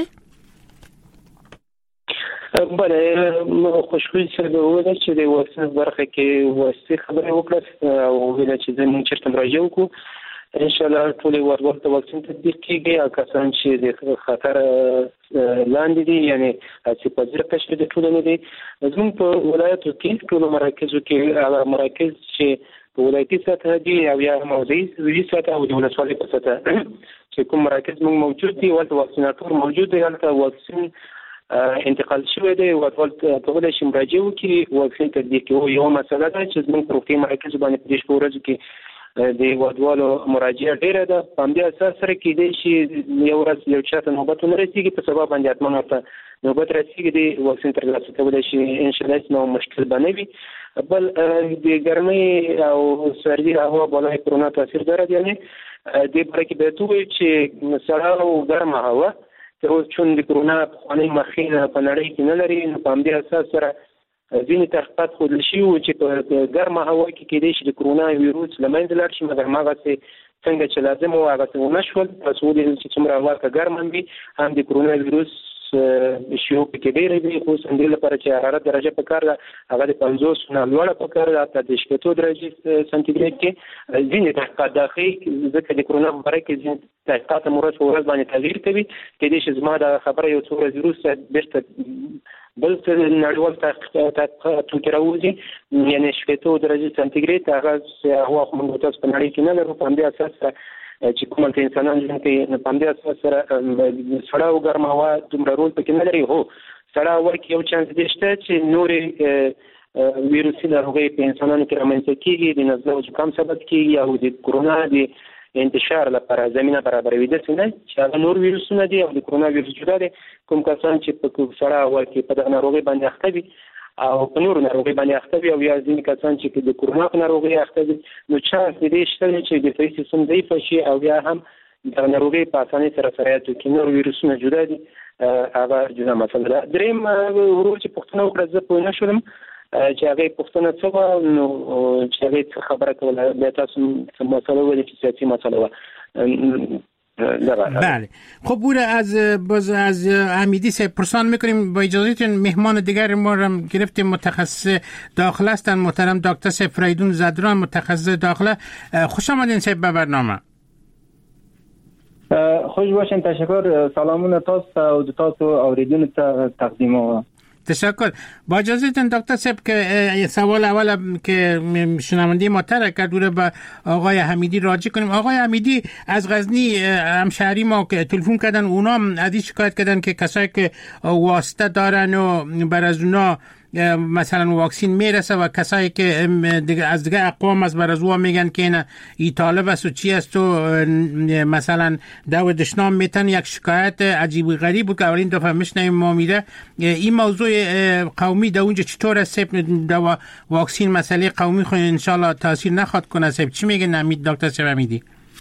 بله خوشخوی سره وویل چې د واکسین برخه کې واسطه خبره وکړه او ویل چې زموږ چرته مراجعه وکړو ان شاء الله ټول ورته ورته واکسین تطبیق کیږي او کسان چې د خطر لاندې دي یعنی چې په ځیر تشخیص ټول نه دي زموږ په ولایتو کې ټول مراکزو کې مراکز چې په ولایتي سطح دي او یا موضوعي سطح او د ولسوالۍ په سطح چې کوم مراکز موږ موجود دي ولته واکسیناتور موجود دی ولته واکسین انتقال شوی دی ولته کولای شي مراجعه وکړي واکسین تطبیق کوي. یو مسله ده چې موږ په روغتي مراکز باندې په دې شپږ ورځو کې د وادوالو مراجعه ډیره ده. په همدې اساس سره کېدای شي یو ورځ یو چاته نوبت ونه رسیږي په سبب باندې حتما ورته نوبت رسیږي د واکسین ترلاسه کولای شي ان شاء الله نو مشکل به نه وي. بل د ګرمۍ او سردي هوا بالای کرونا تاثیر داره یعنی د برکې به توي چې سړه او ګرمه هوا تر اوسه چون د کرونا په خاني مخینه په نړۍ کې نه لري. په همدې اساس سره ځینې تحقیقات ښودل شوي چې په ګرمه هوا کې کېدای شي د کرونا ویروس له منځه لاړ شي مګر هماغسې څنګه چې لازم و هغسې ونه شول. پس ولیدل چې څومره هوا که ګرمه وي هم د کرونا ویروس شیوع پکې ډېره وي خصوصا دې لپاره چې حرارت درجه پکار ده هغه د پنځوس نه لوړه پکار ده حتی د شپېتو درجې سانتیګریډ کې ځینې تحقیقات دا ښیي ځکه د کرونا په باره کې ځینې تحقیقات هم ورځ په ورځ باندې تغییر کوي. کېدای شي زما دا خبره یو څو ورځې وروسته بېرته بل څه نړیوال تحقیقاتو کې راوځي یعنې شپېتو درجې سانتیګریډ هغه هوا خو موږ تاسو په نړۍ کې نه لرو. په همدې اساس سره چې کومه ته انسانان ژوند کوي په همدې اساس سره سړه او ګرمه هوا دومره رول پکې نه لري. هو سړه هوا کې یو چانس دی شته چې نورې ویروسي ناروغۍ په انسانانو کې رامنځته کېږي د نزله او زکام سبب کېږي او د کرونا د انتشار لپاره زمینه برابروي. داسې نه چې هغه نور ویروسونه دي او د کرونا ویروس جدا دی. کوم کسان چې په سړه هوا کې په دغه ناروغۍ باندې اخته دي او په نورو ناروغۍ باندې اخته وي او یا ځینې کسان چې د کرونا په ناروغۍ اخته دي نو چانس د دې شته چې دفاعي سیستم ضعیف شي او یا هم د ناروغۍ په اسانۍ سره سرایت وکړي. نور ویروسونه جدا دي هغه جدا مسله ده. دریم ورور چې پوښتنه وکړه زه پوه نه شولم چې هغه پوښتنه څه وه نو چې هغه څه خبره کوله بیا تاسو مسله ویلې چې سیاسي مسله وه. بله خب بوده از باز از حمیدی سے پرسان میکنیم. با اجازهتون مهمان دیگر ما را گرفتیم متخصص داخله هستند محترم دکتر سیف فریدون زدران متخصص داخله. خوش آمدین سیف به برنامه. خوش باشین. تشکر. سلامون تاسو او د تاسو اوریدونکو ته تقدیم و تشکر. با اجازهتون دکتر صاحب که سوال اول که شنونده ما طرح کرد رو به آقای حمیدی راجع کنیم. آقای حمیدی از غزنی همشهری ما که تلفن کردن اونا از این شکایت کردن که کسایی که واسطه دارن و بر از اونا مثلا واکسین میرسه و کسایی که از دیگه اقوام از بر از او میگن که این ای طالب است و چی است و مثلا دو دشنام میتن. یک شکایت عجیب و غریب بود که اولین دفعه میشنیم ما میده. این موضوع قومی در اونجا چطور است دو واکسین مسئله قومی خود انشالله تاثیر نخواد کنه؟ سب چی میگه نمید دکتر سیف حمیدی؟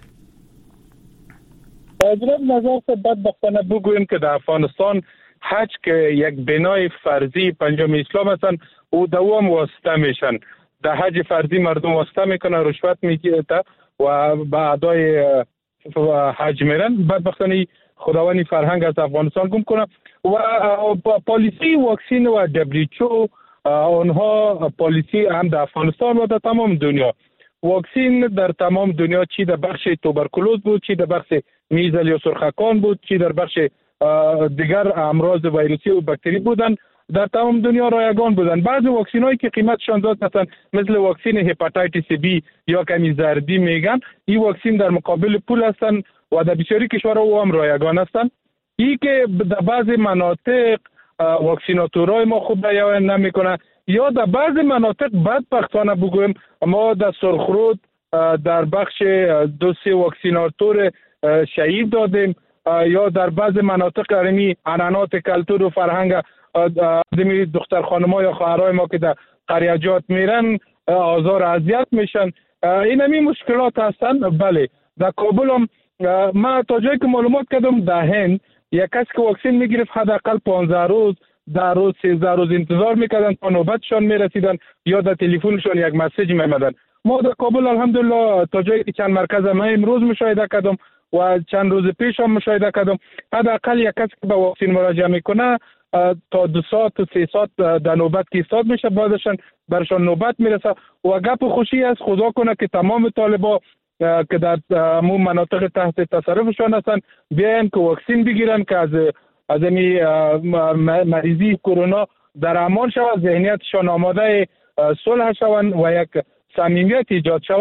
اجرام نظر سے بدبختانه بگویم که در افغانستان حج که یک بنای فرضی پنجم اسلام هستن او دوام واسطه میشن. در حج فرضی مردم واسطه میکنن رشوت میگیره و به ادای حج میرن. بدبختانه خداوندی فرهنگ از افغانستان گم کنه و پالیسی واکسین و دبلیوچو اونها پالیسی هم در افغانستان و در تمام دنیا. واکسین در تمام دنیا چی در بخش توبرکولوز بود، چی در بخش میزل یا سرخکان بود، چی در بخش دیگر امراض ویروسی و باکتری بودن، در تمام دنیا رایگان بودن. بعضی واکسین هایی که قیمتشان زیاد هستند مثل واکسین هپاتیتیس بی یا کمی زردی میگن، این واکسین در مقابل پول هستند و در بسیاری کشورها هم رایگان هستند. این که در بعضی مناطق واکسیناتورای ما خوب رعایت نمیکنه یا در بعضی مناطق بدبختانه بگویم ما در سرخرود در بخش دو سه واکسیناتور شهید دادیم یا در بعض مناطق ارمی عنعنات کلتور و فرهنگ آدمی دختر خانم‌ها یا خواهرای ما که در قریجات میرن آزار اذیت میشن. این همی مشکلات هستن. بله در کابل هم ما تا جایی که معلومات کردم در هند یک کس که واکسین میگرفت حداقل پانزده روز در روز سیزده روز انتظار میکردن تا نوبتشان میرسیدن یا در تلفنشون یک مسیج میمدن. ما در کابل الحمدلله تا جایی که چند مرکز ما امروز مشاهده کردم و چند روز پیش هم مشاهده کردم حداقل یک کس که به واکسین مراجعه میکنه تا دو ساعت و سه ساعت در نوبت ایستاد میشه، بعدشان برشان نوبت میرسه و گپ خوشی است خدا کنه که تمام طالبا که در همون مناطق تحت تصرفشان هستن بیاین که واکسین بگیرن که از از این مریضی کرونا در امان شود، ذهنیتشان آماده صلح شوند و یک صمیمیت ایجاد شود.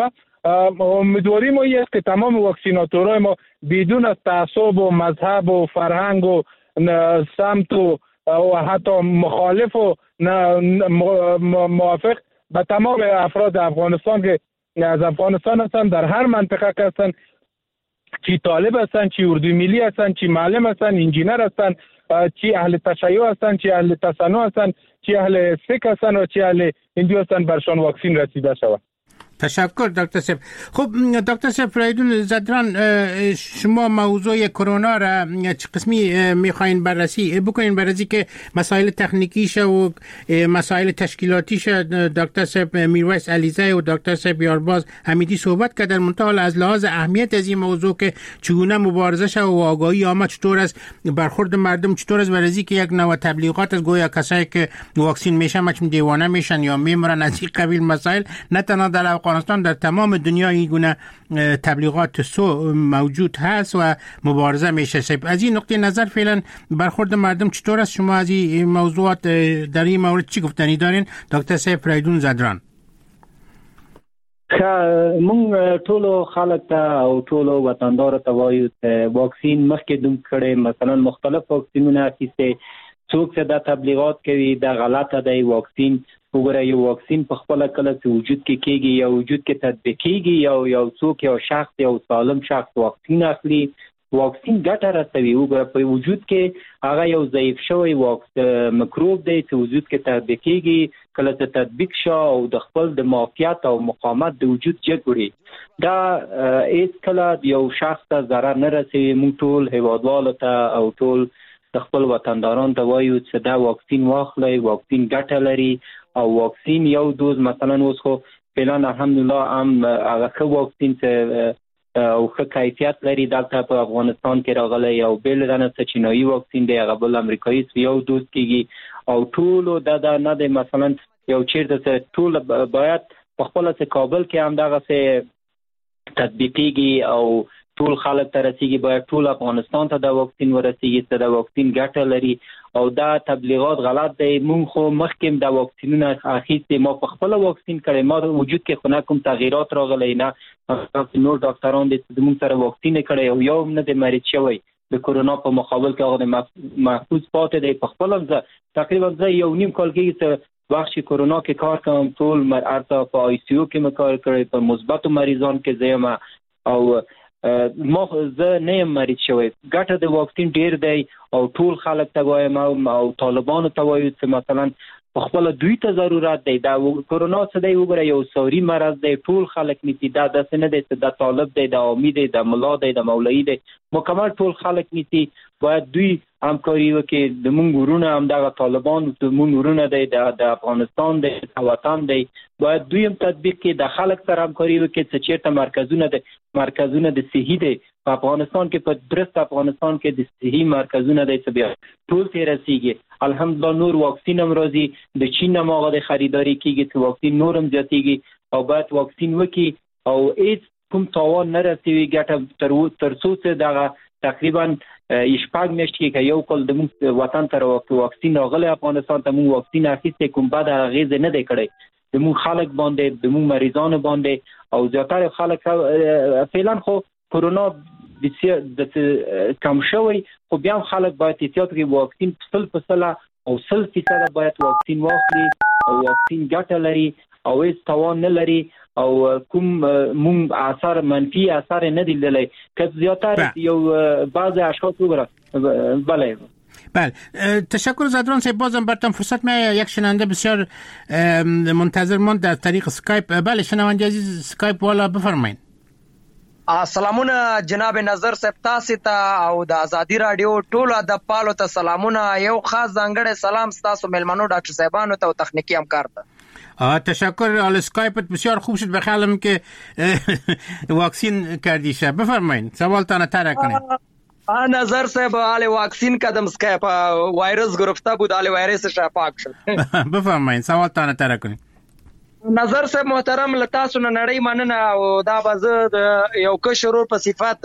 امیدواری ما است که تمام واکسیناتورهای ما بدون از تعصب و مذهب و فرهنگ و سمت و حتی مخالف و موافق به تمام افراد افغانستان که از افغانستان هستند، در هر منطقه که هستند، چی طالب هستند، چی اردو ملی هستند، چی معلم هستند، انجینر هستند، چی اهل تشیع هستند، چی اهل تصنع هستند، چی اهل سیک هستند و چی اهل هندو هستند، برشان واکسین رسیده شود. تشکر دکتر صاحب. خب دکتر صاحب فریدون زدران، شما موضوع کرونا را چه قسمی میخواین بررسی بکنین؟ بررسی که مسائل تکنیکیش و مسائل تشکیلاتیش دکتر صاحب میرویس علیزی و دکتر صاحب یارباز حمیدی صحبت کردن، منتها از لحاظ اهمیت از این موضوع که چگونه مبارزه شد و آگاهی عامه چطور است، برخورد مردم چطور است، بررسی که یک نوع تبلیغات از گویا کسایی که واکسین میشن چون دیوانه میشن یا میمرن از این قبیل مسائل، نه تنها در افغانستان، در تمام دنیا این گونه تبلیغات سو موجود هست و مبارزه میشه. از این نقطه نظر فعلا برخورد مردم چطور است؟ شما از این موضوعات در این مورد چی گفتنی دارین دکتر صاحب فریدون زدران؟ مونږ ټولو خلک ته او ټولو وطندارو ته وایو چې واکسین مخکې دوم کړي، مثلا مختلف واکسینونه اخیسته، څوک چې دا تبلیغات کوي دا غلطه دی. واکسین وګوره، یو واکسین په خپل کله چې وجود کې کېږي یا وجود کې تطبیق کېږي، یو یو څوک یو شخص یو سالم شخص واکسین اخلي، واکسین ګټه رسوي. وګوره په وجود کې هغه یو ضعیف شوی مکروب دی چې وجود کې تطبیق کېږي، کله چې تطبیق شو او د خپل د معافیت او مقاومت د وجود جګړې دا هیڅ کله یو شخص ته ضرر نه رسوي. موږ ټول هیوادوالو ته او ټول د خپل وطنداران ته وایو چې دا واکسین واخلئ، واکسین ګټه لري. او واکسین یو دوز مثلا اوس خو فعلا الحمدلله هم هغه ښه واکسین چې او ښه کیفیت لري دلته په افغانستان کې راغلی، او بل رانه څه چینایي واکسین دی، هغه بل امریکایي یو دوز کېږي. او ټولو دا دا نه دی مثلا یو چیرته چې ټول باید په خپله چې کابل کې هم دغسې تطبیقیږي او ټول خلک ته رسیږي، باید ټول افغانستان ته دا واکسین ورسیږي چې دا واکسین ګټه لري. او دا تبلیغات غلط دی. مونږ خو مخکې دا واکسینونه اخیستي، ما په خپل واکسین کړی، ما وجود کې خو نه کوم تغییرات راغلی، نه نور ډاکټران دي چې موږ سره واکسین کړی او یو نه دی مریض شوی د کرونا په مقابل کې هغه محفوظ پاتې دی. په خپل تقریبا زه یو نیم کال کېږي چې بخش کرونا کې کار کوم، ټول مرحله په آی سی یو کې مې کار کړی، په مثبتو مریضان کې زه یم او ما زه نه یم مریض شوی. ګټه د واکسین ډیر دی او ټول خلک ته وایم او طالبانو ته وایو چې مثلا په خپل دوی ته ضرورت دی. دا کرونا څه دی وګوره، یو ساری مرض دی، ټول خلک نیسي. دا داسې نه دی چې د طالب دی، د عامي دی، د ملا دی، د مولوي دی، مکمل ټول خلک نیسي. باید دوی همکاري وکړي. د مونږ ورونه هم دغه طالبان د مونږ ورونه دی، د افغانستان دی، د وطن دی، باید دوی هم تطبیق کړي، د خلک سره همکاري وکړي چې چیرته مرکزونه دی مرکزونه د صحي دی په افغانستان کې، په درست افغانستان کې د صحي مرکزونه دی چې بیا ټول ته رسیږي. الحمدلله نور واکسین هم راځي، د چین هم هغه د خریداري کېږي چې واکسین نور هم زیاتېږي او باید واکسین وکړي او هېڅ کوم تاوان نه رسوي ګټه تر څو چې دغه تقریبا شپږ میاشتې کې یو کال د موږ وطن ته واکسین راغلی، افغانستان ته موږ واکسین اخیستی، کوم بد اغېز نه دی کړی د موږ خلک باندې، د موږ مریضانو باندې. او زیاتره خلک فعلا خو کرونا بسیار د کم شوی، خو بیا هم خلک باید احتیاط وکړي. واکسین سل په سله او سل فیصده باید واکسین واخلي او واکسین ګټه لري او هیڅ تاوان نه لري او کوم مونږ اثر منفي اثر نه دی لیدلی. که زیاتره یو بعض اشخاص وګوره. بله بله، تشکر زدران صاحب. بازم براتون فرصت میاد. یک شنونده بسیار منتظر ماند در طریق سکایپ. بله شنونده عزیز سکایپ والا بفرمایید. سلامونه جناب نظر صاحب تاسو ته او د ازادي رادیو ټولو ادب پالو ته سلامونه. یو خاص ځانګړی سلام ستاسو ملمنو ډاکټر صاحبانو ته او تخنیکی همکار ته. تشکر. آل اسکایپت بسیار خوب شد. بخیالم که واکسین کردی شد. بفرمایید سوالتان طرح کنید. نظر صاحب آل واکسین کدم اسکایپ وایرس گرفته بود، آل وایرس شفاک شد. بفرمایید سوالتان طرح کنید. نظر صاحب محترم لتاسو نه نړۍ مننه او دا بازه د یو کشر په صفات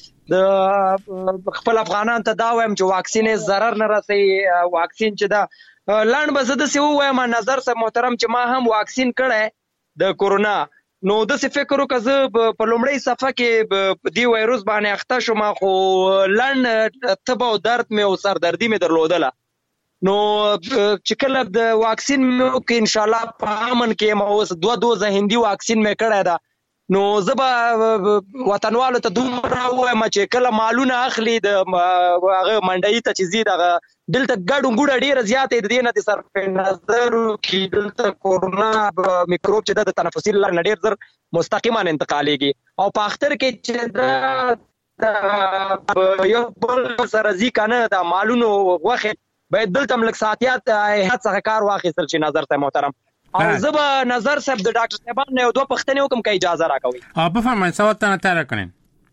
د خپل افغانان ته دا وایم چې واکسین ضرر نه رسي. واکسین چې دا لاند بزه د سی وایم نظر صاحب محترم چې ما هم واکسین کړه د کورونا نو د څه فکر وکړ په لومړی صفه کې دی وایروس باندې اخته شوم خو لړن تب او درد مې او سردردي مې درلودله نو چې کله د واکسین مې وکړ ان شاء الله په امن کې مو اوس دوه دوزه هندي واکسین مې کړی ده نو زبا وطنوالو ته دومره وایم چې کله مالونه اخلي د هغه منډي ته چې زی دغه دلته ګډون ګوډه ډیره زیاتې د دې نه د صرف نظر کې دلته کورونا میکروب چې د تنفسي لارې ډیر زر مستقیما انتقالېږي او په اختر کې چې د یو بل سره زی کنه د مالونو وخت باید دلته ملک ساتیات هیات څخه کار واخیستل شي نظر ته محترم او زبا نظر صاحب د ډاکټر صاحبان نه دوه پښتنې حکم کوي اجازه راکوي اه بفرمایئ سوال ته تر کنین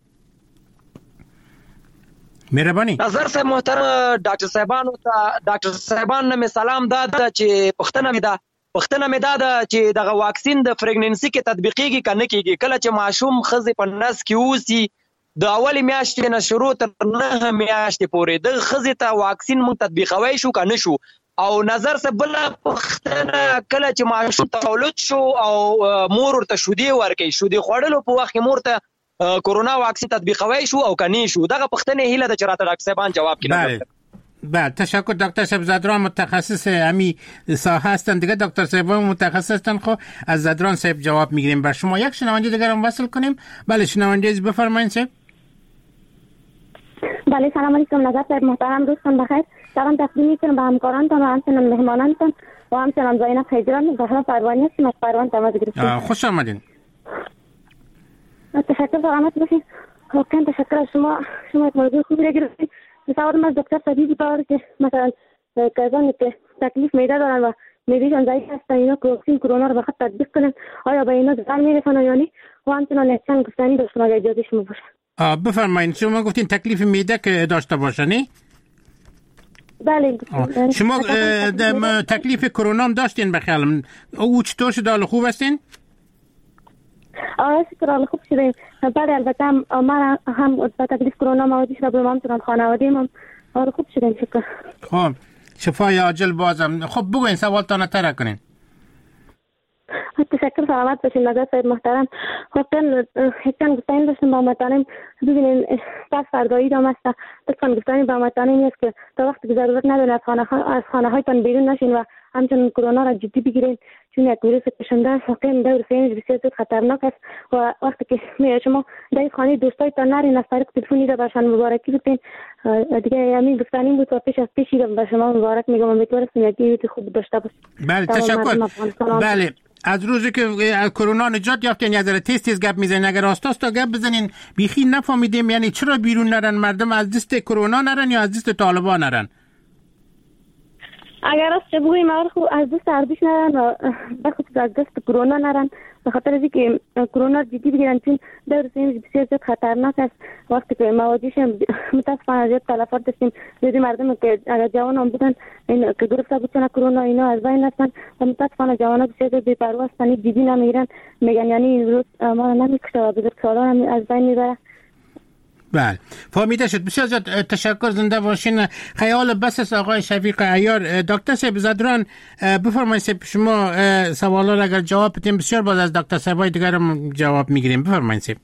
مهرباني نظر صاحب محترم ډاکټر صاحبانو ته ډاکټر صاحبان نه سلام دا چې پښتنه مې دا پښتنه مې دا ده چې دغه واکسین د پریګننسي کې تطبیقيږي کنه کیږي کله چې ماشوم خزي په نس کې اوسي د اولي میاشتې نه شروع تر نه میاشتې پورې د خزي ته واکسین مون تطبیقوي شو کنه شو او نظر صاحب بل پښتنه کله چې ماشوم تولد شو او مور ورته شودي ورکي شودي خوړلو په وخت مور ته کورونا واکسین تطبیقوي شو او کني شو دغه پښتنه هیله د چرته ډاکټر صاحبان جواب کړي بله تشکر دکتر صاحب زدران متخصص امی ساحه هستن دیگه دکتر صاحب متخصص هستن خب از زدران صاحب جواب میگیریم بر شما یک شنونده دیگر هم وصل کنیم بله شنونده بفرمایید صاحب بله سلام علیکم نظر صاحب محترم روزتون بخیر سلام تقدیم میکنم به همکارانتان و همچنین مهمانانتان و همچنین زاینب خیجران زهرا پروانی هستیم از پروان تماس گرفتیم خوش آمدین تشکر سلامت باشید واقعا تشکر از شما شما یک موضوع خوبی را گرفتید تصور من دکتر طبیبی طور که مثلا کسانی که تکلیف معده دارن و معدهشان ضعیف هستن اینا واکسین کرونا رو بخاطر تطبیق کنن آیا به اینا ضرر میرسونه یا نه و همچنین چند گفتنی داشتم اگر اجازه شما باشه بفرمایید شما گفتین تکلیف معده که داشته باشه نه بله شما تکلیف کرونا هم داشتین بخیالم او چطور شد حال خوب هستین آره شکر الله خوب شدیم بله البته من هم با تکلیف کرونا موادی شدم همچنان خانوادیم هم آره خوب شدیم شکر خب شفای عاجل بازم خب بگوین سوالتان تر کنین تشکر سلامت باشین نظر صاحب محترم واقعا هیچان گفتنی داشتم با مطانیم ببینین پس فردایی دام است دستان گفتنی با مطانیم نیست که تا وقتی که ضرورت نداره از خانه از خانه هایتان بیرون نشین و همچنین کرونا را جدی بگیرین چون یک ویروس کشنده است واقعا دور سینج بسیار زیاد خطرناک است و وقتی که شما در خانه دوستایتان نرین از طریق تلفنی را برشان مبارکی بتین دیگه همین گفتنی بود و پیش از پیشی را به شما مبارک میگم امیدوارم یکی خوب داشته باشید بله تشکر بله از روزی که کرونا نجات یافتین یه ذره تیز تیز گپ میزنین اگر راستاست تا گپ بزنین بیخی نفهمیدیم یعنی چرا بیرون نرن مردم از دست کرونا نرن یا از دست طالبان نرن اگر راست بگوییم اگر خو از دست ارزش نرن و بخصوص از دست کرونا نرن به خاطر از اینکه کرونا جدی بگیرن چون دور سینج بسیار زیاد خطرناک است وقتی که موادیش متاسفانه زیاد تلفات داشتیم زیادی مردم که اگر جوان هم بودن این که گرفته بودن کرونا اینا از بین هستن و متاسفانه جوان بسیار زیاد بی‌پروا هستن جدی نمیگیرن میگن یعنی این ویروس ما نمیکشه و بزرگسالان هم از بین میبره بله فهمیده شد بسیار زیاد تشکر زنده باشین خیال بس است آقای شفیق عیار دکتر صاحب زدران بفرمایید شما سوالا را اگر جواب بدین بسیار باز از دکتر صاحبای دیگر هم جواب میگیریم بفرمایید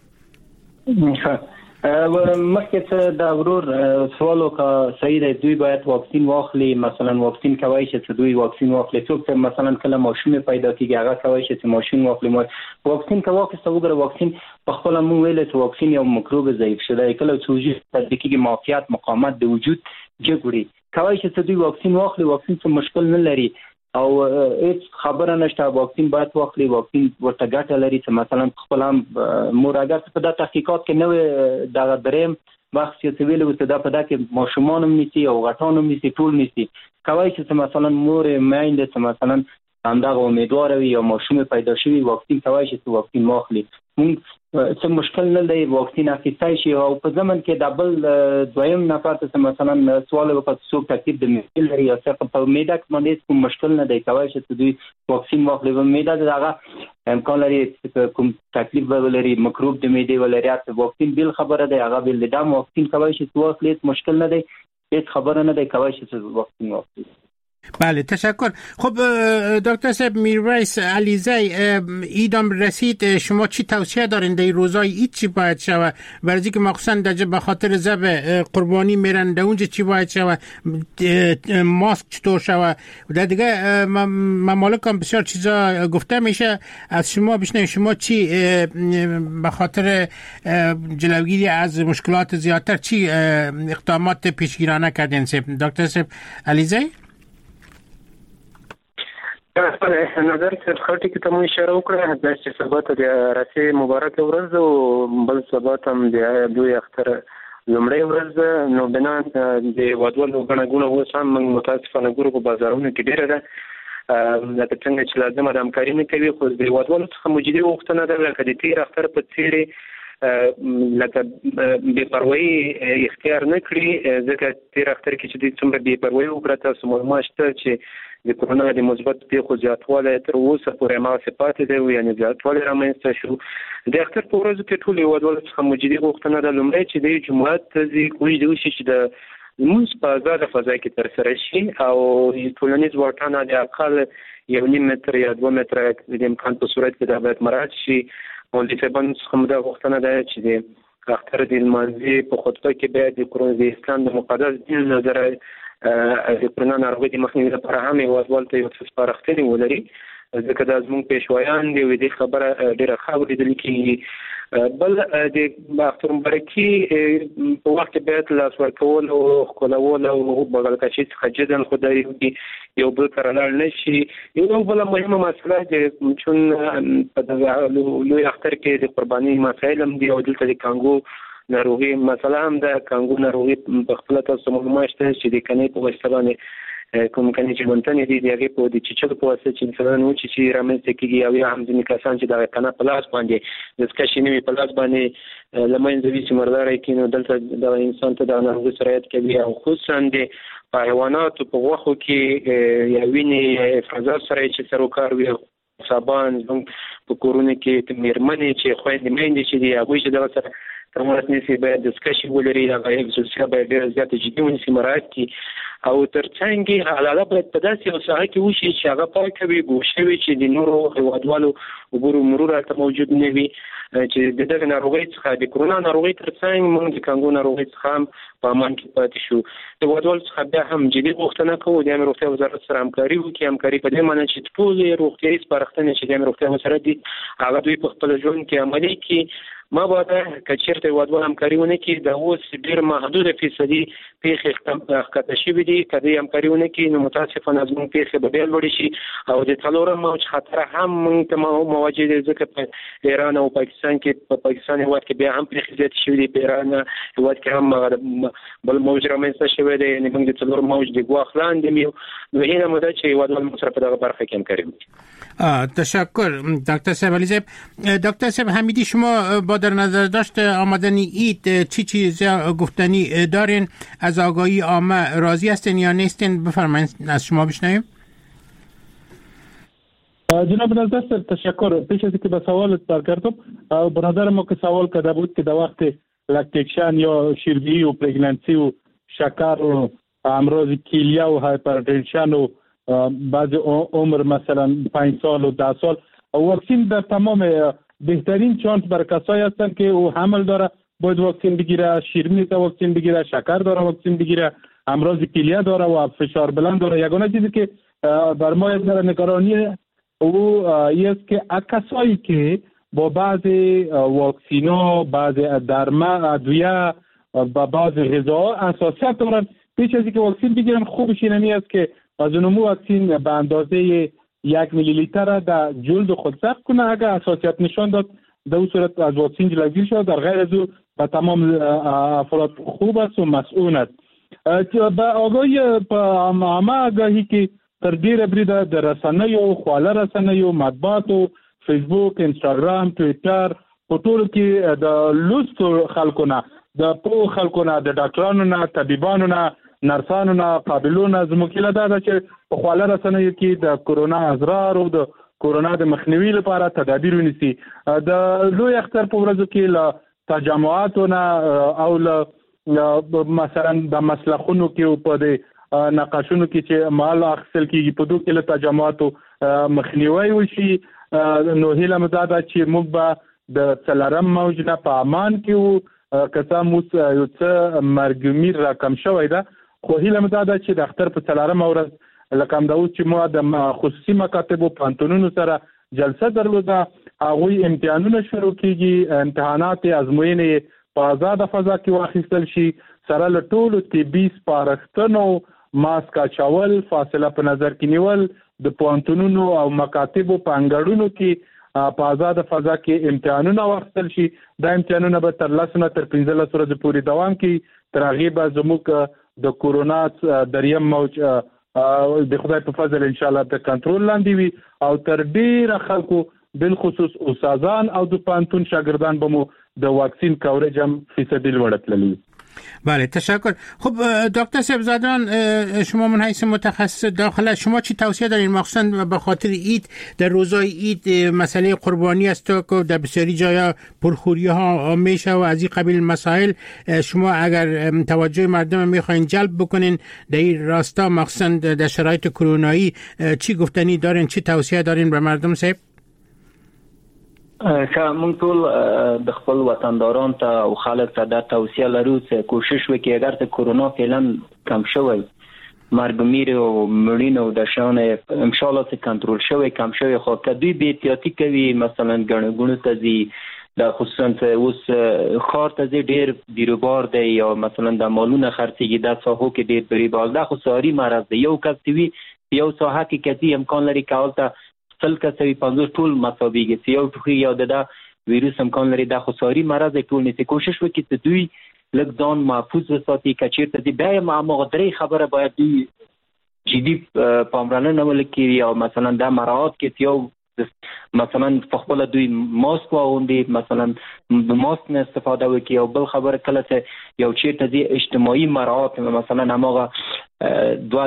مخکې دا ورور سوالو کا صحیح دی دوی باید واکسین واخلي مثلا واکسین کوي چې دوی واکسین واخلي څوک مثلا کله ماشوم پیدا کیږي هغه کوي چې ماشوم واخلي واکسین کا واکسته وګره واکسین په خپل مو ویل چې واکسین یو میکروب ضعیف شده کله چې وجود تدقیقي معافیت مقاومت د وجود جګړي کوي چې دوی واکسین واخلي واکسین څه مشکل نه لري او هیڅ خبره نشته واکسین باید واخلي واکسین ورته ګټه لري چې مثلا خپل هم مور اگر په د تحقیقات کې نوې دغه دریم وخت چې ویل وته دا په دا کې ماشومان هم نيسي او غټان هم نيسي ټول نيسي کوي چې مثلا مور میند چې مثلا همدغه امیدوار وي یا ماشوم پیدا شوی واکسین کوي چې واکسین واخلي مونږ څه مشکل نه دی واکسین اخیستای شي او په زمن کې دبل دویم نفر ته مثلا سوال وکړ څوک تکلیف د میل لري یا څه په میدا کې باندې کوم مشکل نه دی کوي چې دوی واکسین واخلي و میدا دغه امکان لري کوم تکلیف ولري مکروب د میدې ولري چې واکسین بل خبره دی هغه بل د واکسین کوي چې واخلي مشکل نه دی هیڅ خبره نه دی کوي چې واکسین واخلي بله تشکر. خب دکتر صاحب میرویس علیزی ایدام رسید، شما چی توصیه دارین در روزای عید چی باید شود؟ برای که مخصوصا در به خاطر ذبح قربانی میرن در اونجا چی باید شود؟ ماسک چطور شود؟ در دیگه ممالک هم بسیار چیزا گفته میشه، از شما بشنویم شما چی به خاطر جلوگیری از مشکلات زیادتر چی اقدامات پیشگیرانه کردین دکتر صاحب علیزی؟ نظر خاطر کې ته مو اشاره وکړه د چې سبا ته د رسې مبارک ورځ او بل سبا ته هم د دوی اختر لومړی ورځ، نو بنا د وادوالو غنګونه اوس هم موږ متاسفانه ګورو په بازارونو کې ډیره ده لکه څنګه چې لازمه د همکاري نه کوي، خو د وادوالو څخه موجودي غوښتنه ده لکه د تیر اختر په څېرې لکه بې پروایي اختیار نه کړي، ځکه تیر اختر کې چې دوی څومره بې پروایي وکړه تاسو معلومات شته چې د کرونا د مثبت پیښو زیاتوالی تر اوسه پورې هماغسې پاتې دی، یعنې زیاتوالی رامنځته شو. د اختر په ورځو کې ټولو هېوادوالو څخه موجودي غوښتنه ده لومړی چې دی جومات ته ځي، کوشش دې وشي چې د لمونځ په ازاده فضا کې ترسره شي او ټولنیز واټن د اقل یو نیم متر یا دوه متره د امکان په صورت کې دا باید مراعات شي. مولوي صاحبانو څخه مو دا غوښتنه ده چې د اختر د لمانځي په خطبه کې باید د کرونا د اسلام د مقدس دین نظره د کرونا ناروغۍ د مخنیوي لپاره هم هېوادوالو ته یو څه سپارښتنې ولري، ځکه دا زموږ پیشوایان دي او دې خبره ډېره ښه اورېدل کېږي. بل د اختر مبارکي په وخت کې باید لاس ورکول او ښکلول او بغل کشي څخه جدن خدای یو بل سره لاړ نه شي. یو بله مهمه مسله د چون په دغه لوی اختر کې د قرباني مسایل هم دي او دلته د کانګو ناروغي مسله هم ده. کانګو ناروغي په خپله تاسو معلومات شته چې د کنۍ په واسطه باندې کوم کنۍ چې بنتنې دي د هغې په د چیچلو په واسطه چې انسانان وچیچي رامنځته کېږي او یا هم ځینې کسان چې دغه کنه په لاس باندې دستکشې نه وي په لاس باندې له منځه وي چې مرداره یې کړي، نو دلته دغه انسان ته دغه ناروغي سرایت کوي او خصوصا د په حیواناتو په غوښو کې یا وینې افرازات سره چې سر و کار وي، صابان په کورونو کې مېرمنې چې خویندې میندې چې دي هغوی چې دغه سره تماس نیسي باید دستکشې ولري، هغه خصوصیه باید ډېره زیاته جدي ونیسي، مراعات کړي او تر څنګ یې حلاله باید په داسې یو ساحه کې وشي چې هغه پاکه وي، ګوښه وي، چې د نورو هېوادوالو عبور و مرور هلته موجود نه وي، چې د دغې ناروغۍ څخه د کرونا ناروغۍ تر څنګ موږ د کانګو ناروغۍ څخه هم په امان کې پاتې شو. د هېوادوالو څخه بیا هم جدي غوښتنه کوو د امن روغتیا وزارت سره همکاري وکړي. همکاري په دې معنی چې ټولې روغتیایي سپارښتنې چې د امن روغتیا وزارت دي هغه دوی په خپل ژوند کې عملي کړي. ما باید که چېرته هېوادوال همکاري ونه کړي د اوس ډېر محدوده فیصدي پیښې ښکته شوي دي، که دوی همکاري ونه کړي نو متاسفانه زموږ پیښې به بیا لوړې شي او د څلورم موج خطر هم موږ ته مواجه دی، ځکه په ایران او پاکستان کې په پاکستان هېواد کې بیا هم پیښې زیاتې شوي دي، په ایران هېواد کې هم بل موج رامنځته شوی دی، یعنې موږ د څلورم موج د ګواښ لاندې یو. نو هیله مو ده چې هېوادوال موږ سره په دغه برخه کې همکاري وکړي. تشکر دکتر صاحب علیزی. دکتر صاحب حمیدی شما با در نظر داشت آمدن عید چی چیز گفتنی دارین؟ از آگاهی عامه راضی هستین یا نیستین؟ بفرمایید از شما بشنویم. جناب نظر تشکر. پیش از که به سوالت برگردم، به نظر ما که سوال کرده بود که در وقت لکتیکشن یا شیردهی و پرگننسی و شکر و امراض کلیه و هایپرتنشن و بعض عمر مثلا پنج سال و ده سال واکسین در تمام بهترین چانس بر کسایی هستند که او حمل داره باید واکسین بگیره، شیرینی تا واکسین بگیره، شکر داره واکسین بگیره، امراض کلیه داره و فشار بلند داره. یگانه چیزی که بر ما یک ذره نگرانی او است که کسایی که با بعض واکسینا، بعض درمان، ادویه و بعض غذاها حساسیت دارن، پیش از اینکه واکسین بگیرن خوبش اینمی است که از نمو واکسین به اندازه یک میلی لیتر در جلد خود ضبط کنه. اگر حساسیت نشان داد در اون صورت از واکسین جلوگیری شد، در غیر از او به تمام افراد خوب است و مسئول است. به آگاهی عامه آگاهی که تر ډیره بریده د رسنیو، خواله رسنیو، مطبوعاتو، فیسبوک، انستاګرام، ټویټر په ټولو کې د لوستو خلکو نه، د پوه خلکو نه، د ډاکټرانو نه، طبيبانو نه، نرسانو نه، قابلو نه زموږ کله دا ده چې په خواله رسنیو کې د کورونا اضرار او د کورونا د مخنیوي لپاره تدابیر ونیسي. د لوی اختر په ورځو کې له تجمعاتو نه او له مثلا د مسلخونو کې په د نقاشونو کې چې مال اخیستل کیږي په دوه کې له تجمعاتو مخنیوي وشي. نو هیله مداده چې موږ به د څلورم موج نه په امان کې وو که مو یو څه مرګمیر را کم شوی ده، خو هیله مداده چې د اختر په څلورم ورځ لکه همدا اوس چې مو د خصوصي مکاتبو پوهنتونونو سره جلسه درلوده، هغوی امتحانونه شروع کیږي، امتحانات ازموینې په آزاده فضا کې واخیستل شي، سره له ټولو طبي سپارښتنو ماسک اچول، فاصله په نظر کې نیول، د پوهنتونونو او مکاتبو په انګړونو کې په آزاده فضا کې امتحانونه واخیستل شي. دا امتحانونه به تر لس نه تر پنځلس ورځې پورې دوام کوي. تر هغې به زموږ د کورونا دریم موج د خدای په فضل ان شاء الله د کنټرول لاندې وي او تر ډیره خلکو بالخصوص استادان او د پوهنتون شاګردان به مو د واکسین کوریج هم فیصدی لوړ تللی. بله تشکر. خب دکتر سبزادران، شما من حیث متخصص داخل شما چی توصیه دارین مخصوصا به خاطر عید؟ در روزهای عید مسئله قربانی است که در بسیاری جایا پرخوری ها میشه و از این قبیل مسائل، شما اگر توجه مردم میخواین جلب بکنین در این راستا مخصوصا در شرایط کرونایی چی گفتنی دارین، چی توصیه دارین به مردم صاحب؟ که موږ ټول د خپل وطنداران ته او خلک ته دا توصیه لرو چې کوشش وکړي اگر ته کرونا فعلا کم شوی، مرګ میر او مړینه او د شان ان شاء الله چې کنټرول شوی کم شوی، خو که دوی بې احتیاطي کوي مثلا ګڼه ګوڼه ته ځي، د خصوصا اوس ښار ته ځي ډېر بیروبار دی یا مثلا د مالونه خرڅېږي، دا ساحو کې ډېر بیروبار، دا خو ساري مرض دی. یو کس چې وي یو ساحه کې کسي امکان لري که هلته سل کسوي پنځوس ټول مساویږي، چې یو ټوخي یا د دا ویروس امکان لري، دا خو ساري مرض دی ټول نیسي. کوشش وکړي چې دوی لږ ځان محفوظ وساتي. که چېرته دي بیا هم هماغه درې خبره باید دوی جدي پاملرنه ولکړي یا مثلا دا مراعات کړي، یو مثلا په خپل دوی ماسک واغوندي، مثلا ماسک نه استفاده وکړي، او بل خبره کله چې یو چېرته دي اجتماعي مراعات مثلا هماغه دوه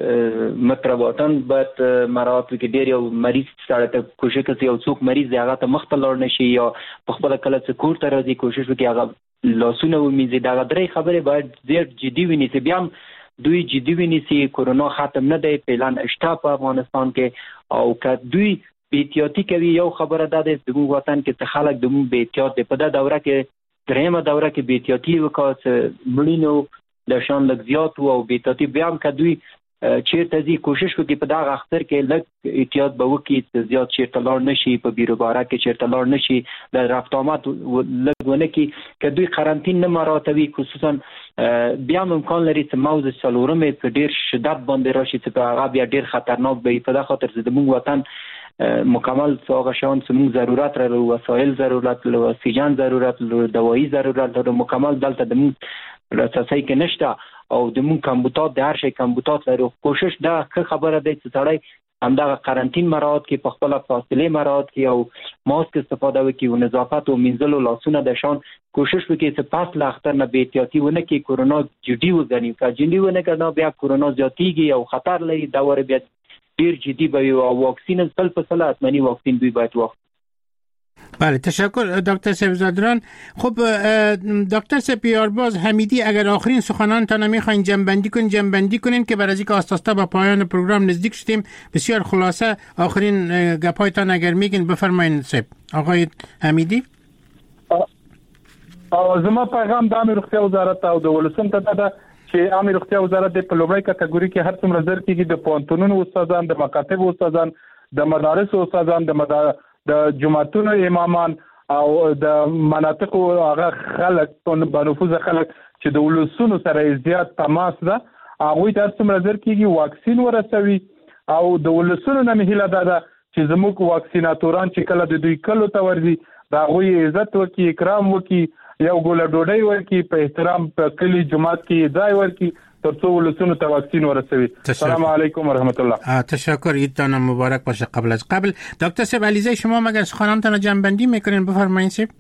درې متره واټن باید مراعات وکړي. ډېر یو مریض سره ته کوشش وکړي، یو څوک مریض دی هغه ته مخ ته لاړ نه شي یا په خپله کله چې کور ته راځي کوشش وکړي هغه لاسونه ومینځي. دغه درې خبرې باید ډېر جدي ونیسي. بیا هم دوی جدي ونیسي، کرونا ختم نه دی، فعلا شته په افغانستان کې، او که دوی بې احتیاطي کوي، یو خبره دا ده زموږ وطن کې چې خلک زموږ بې احتیاط دی. په دا دوره کې دریمه دوره کې بې احتیاطي وکړه چې مړینو د شان لږ زیات وو او بې احتیاطي بیا هم که دوی چېرته ځي کوشش وکړي په دغه اختر کې لږ احتیاط به وکړي چې زیات چېرته لاړ نه شي، په بیروباره کې چېرته لاړ نه شي، د رفت آمد لږ ونه کړي. که دوی قرنطین نه مراعاتوي خصوصا بیا هم امکان لري چې موضوع څلورمې په ډېر شدت باندې راشي چې په هغه بیا ډېر خطرناک به وي. په دغه خاطر چې زموږ وطن مکمل هغه شیان چې موږ ضرورت لرو، وسایل ضرورت لرو، اکسیجن ضرورت لرو، دوایي ضرورت لرو، مکمل دلته د موږ اساسي کې نشته او د موږ کمبوتات د هر شي کمبوتات لرو. کوشش دا ښه خبره دی چې سړی همدغه قرنطین مراعات کړي، په خپله فاصلې مراعات کړي او ماسک استفاده وکړي او نظافت او مینځلو لاسونه د شان کوشش وکړي چې پس له اختر نه بې احتیاطي ونه کړي، کرونا جدي وګڼي. که جدي ونه کړي بیا کرونا زیاتېږي او خطر لري، دا وره بیا ډېر جدي به وي او واکسین سل په سل حتمني واکسین دوی باید واخلي. بله تشکر دکتر سبزادران. خب دکتر سپیارباز حمیدی، اگر آخرین سخنانتان میخواین جنبندی کنین جنبندی کنین که بر از اینکه آستاستا به پایان پروگرام نزدیک شدیم، بسیار خلاصه آخرین گپایتان اگر میگین بفرمایین سپ. آقای حمیدی. زما پیغام د عامه روغتیا وزارت او د ولسم ته ده چې عامه روغتیا وزارت د لومړی کټګوري کې هر څومره زر کېږي د پوهنتونونو استادان، د مکاتبو استادان، د مدارسو استادان، د مدار د جماعتونو امامان او د مناطقو هغه خلک په نفوذ خلک چې د ولسونو سره زیات تماس ده، هغوی ته څومره زر کېږي واکسین ورسوي. او د ولسونو نه مې هیله دا ده چې زموږ واکسیناتوران چې کله د دوی کلو ته ورځي د هغوی عزت وکړي، اکرام وکړي، یو ګوله ډوډۍ ورکړي، په احترام په کلي جماعت کې ځای ورکړي تر څو ولسونو ته واکسین ورسوي. السلام علیکم و رحمت الله. تشکر. عیدتان مبارک باشه. قبل از قبل دکتر صاحب علیزه شما مگر سخنانتان جنبندی میکنین بفرمایید صاحب.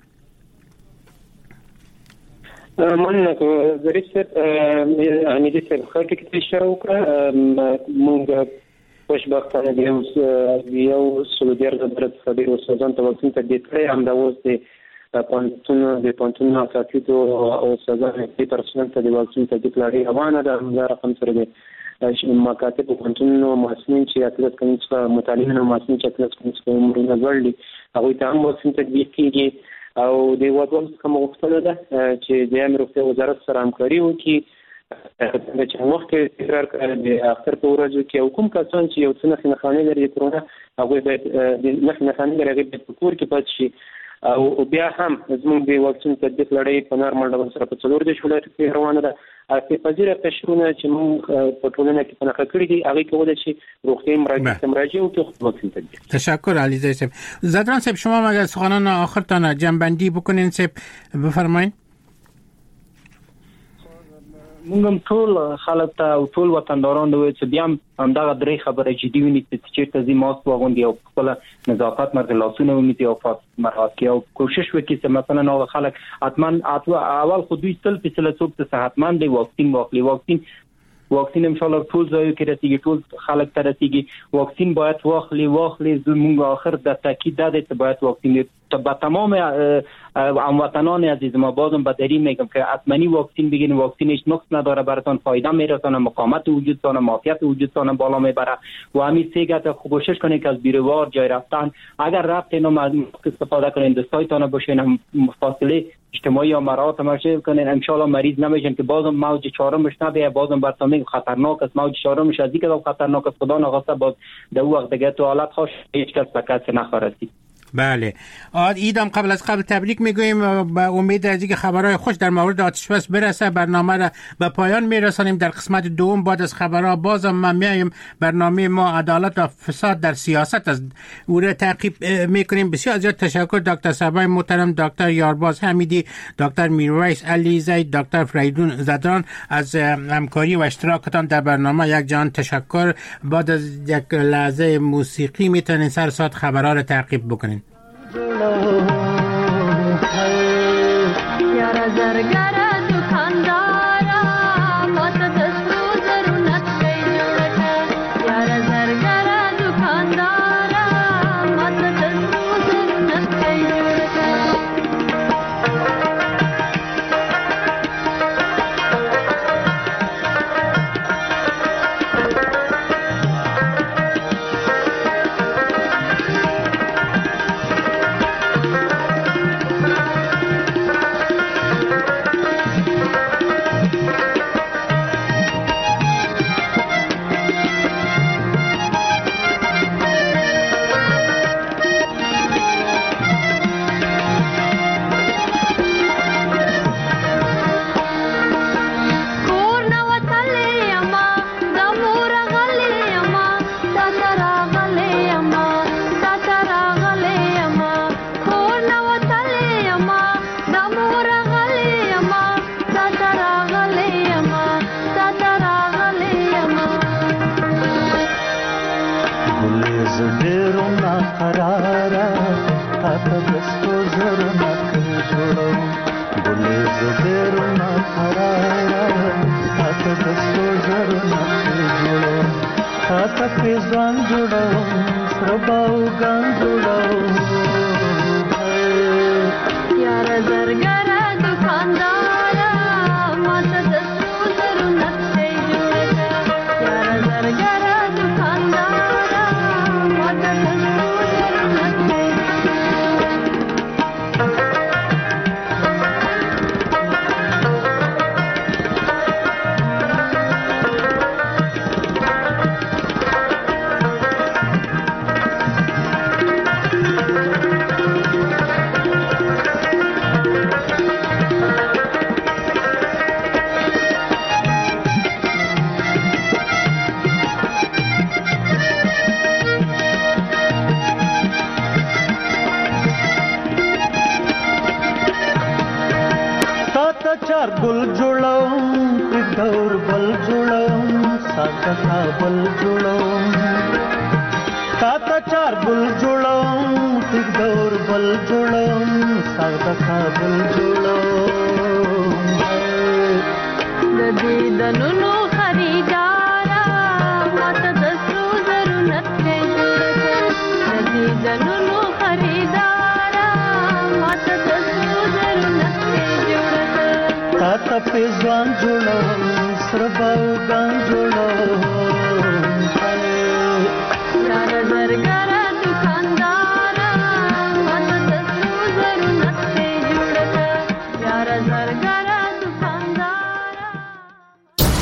من ظریف صاحب حمیدی صاحب خاطر کې اشاره وکړه، موږ خوشبختانه د یو سلو دیارلس زره څخه ډېر استادانو ته واکسین تطبیق کړی. همدا اوس د پانتون د پانتون اساتید او استادانو په پرسنل ته د واکسین تطبیق لري روانه ده. دا رقم سره د مکاتب پانتون مسؤلین چې اتلس کوي چې متعلمین او مسؤلین چې اتلس کوي چې عمرونه ورلي هغه ته هم واکسین تطبیق کیږي او د وادوال کوم غوښتنه ده چې د امر په وزارت سره همکاري وکړي د چې وخت تکرار کړي د اختر په ورځو کې حکومت کسان چې یو څه نه خانه لري کرونا هغه باید د نه خانه لري په کور کې پات شي او بیا هم زموږ د واکسین تطبیق لړۍ په نارمل ډول سره په څلور د ولایتونو کې روانه ده. اته پذیره قشرونه چې موږ په ټولنه کې پناه کړی دي هغه کولای شي روغتیايي مراجعه مراجعه او که واکسین تطبیق. تشکر علیزاده صاحب. زدران صاحب شما مگر سخنان آخرتان جنبندی بکنین صاحب بفرمایید. موږ ټول خلک ته او ټول وطنداران دوی چې بیا هم دا درې خبره جدي ونی چې چیرته زی ماسک واغوندي او خپل نظافت مرګ لاسونه ومني او پاک مراتب او کوشش وکړي چې مثلا نو خلک اتمن اول خو دوی تل په څل څوک ته صحتمند دی واکسین واخلي. واکسین واکسین ان شاء الله ټول ځای کې رسیږي ټول خلک ته رسیږي. واکسین باید واخلي واخلي زموږ اخر د تاکید ده چې باید واکسین با تمام هموطنان عزیز ما بازم به دلیل میگم که حتما واکسین بگیرین. واکسینش نقص نداره براتون فایده میرسونه مقاومت وجودتون معافیت وجودتون بالا میبره و همین سه گات کوشش کنین که از بیروار جای رفتن اگر رفتین و استفاده کنین دوستایتون باشین فاصله اجتماعی یا مراعات مراجعه کنین ان شاء الله مریض نمیشن که بازم موج چهارمش نبیه بازم براتون خطرناک است. موج چهارمش از اینکه خطرناک است خدا نخواسته باز در وقت دیگه تو حالت خوش هیچ کس به کس نخورستی. بله ایدم قبل از قبل تبریک میگویم با امید از اینکه خبرهای خوش در مورد آتش بس برسه. برنامه را به پایان میرسانیم. در قسمت دوم بعد از خبرها بازم ما میایم برنامه ما عدالت و فساد در سیاست است او را تعقیب میکنیم. بسیار زیاد تشکر دکتر صاحبای محترم، دکتر یارباز حمیدی، دکتر میرویس علیزی، دکتر فریدون زدران از همکاری و اشتراکتان در برنامه. یک جان تشکر. بعد از یک لحظه موسیقی میتونین سر ساعت خبرها را تعقیب بکنین. यारा जरगरा दुकानदारा मत दसरो जरूरत कई जोड़त यारा जरगरा दुकानदारा मत दसरो जरूरत कई जोड़त खरीदारा मत दसरो په ځوان جوړوم سره باودان جوړوم یار زرګر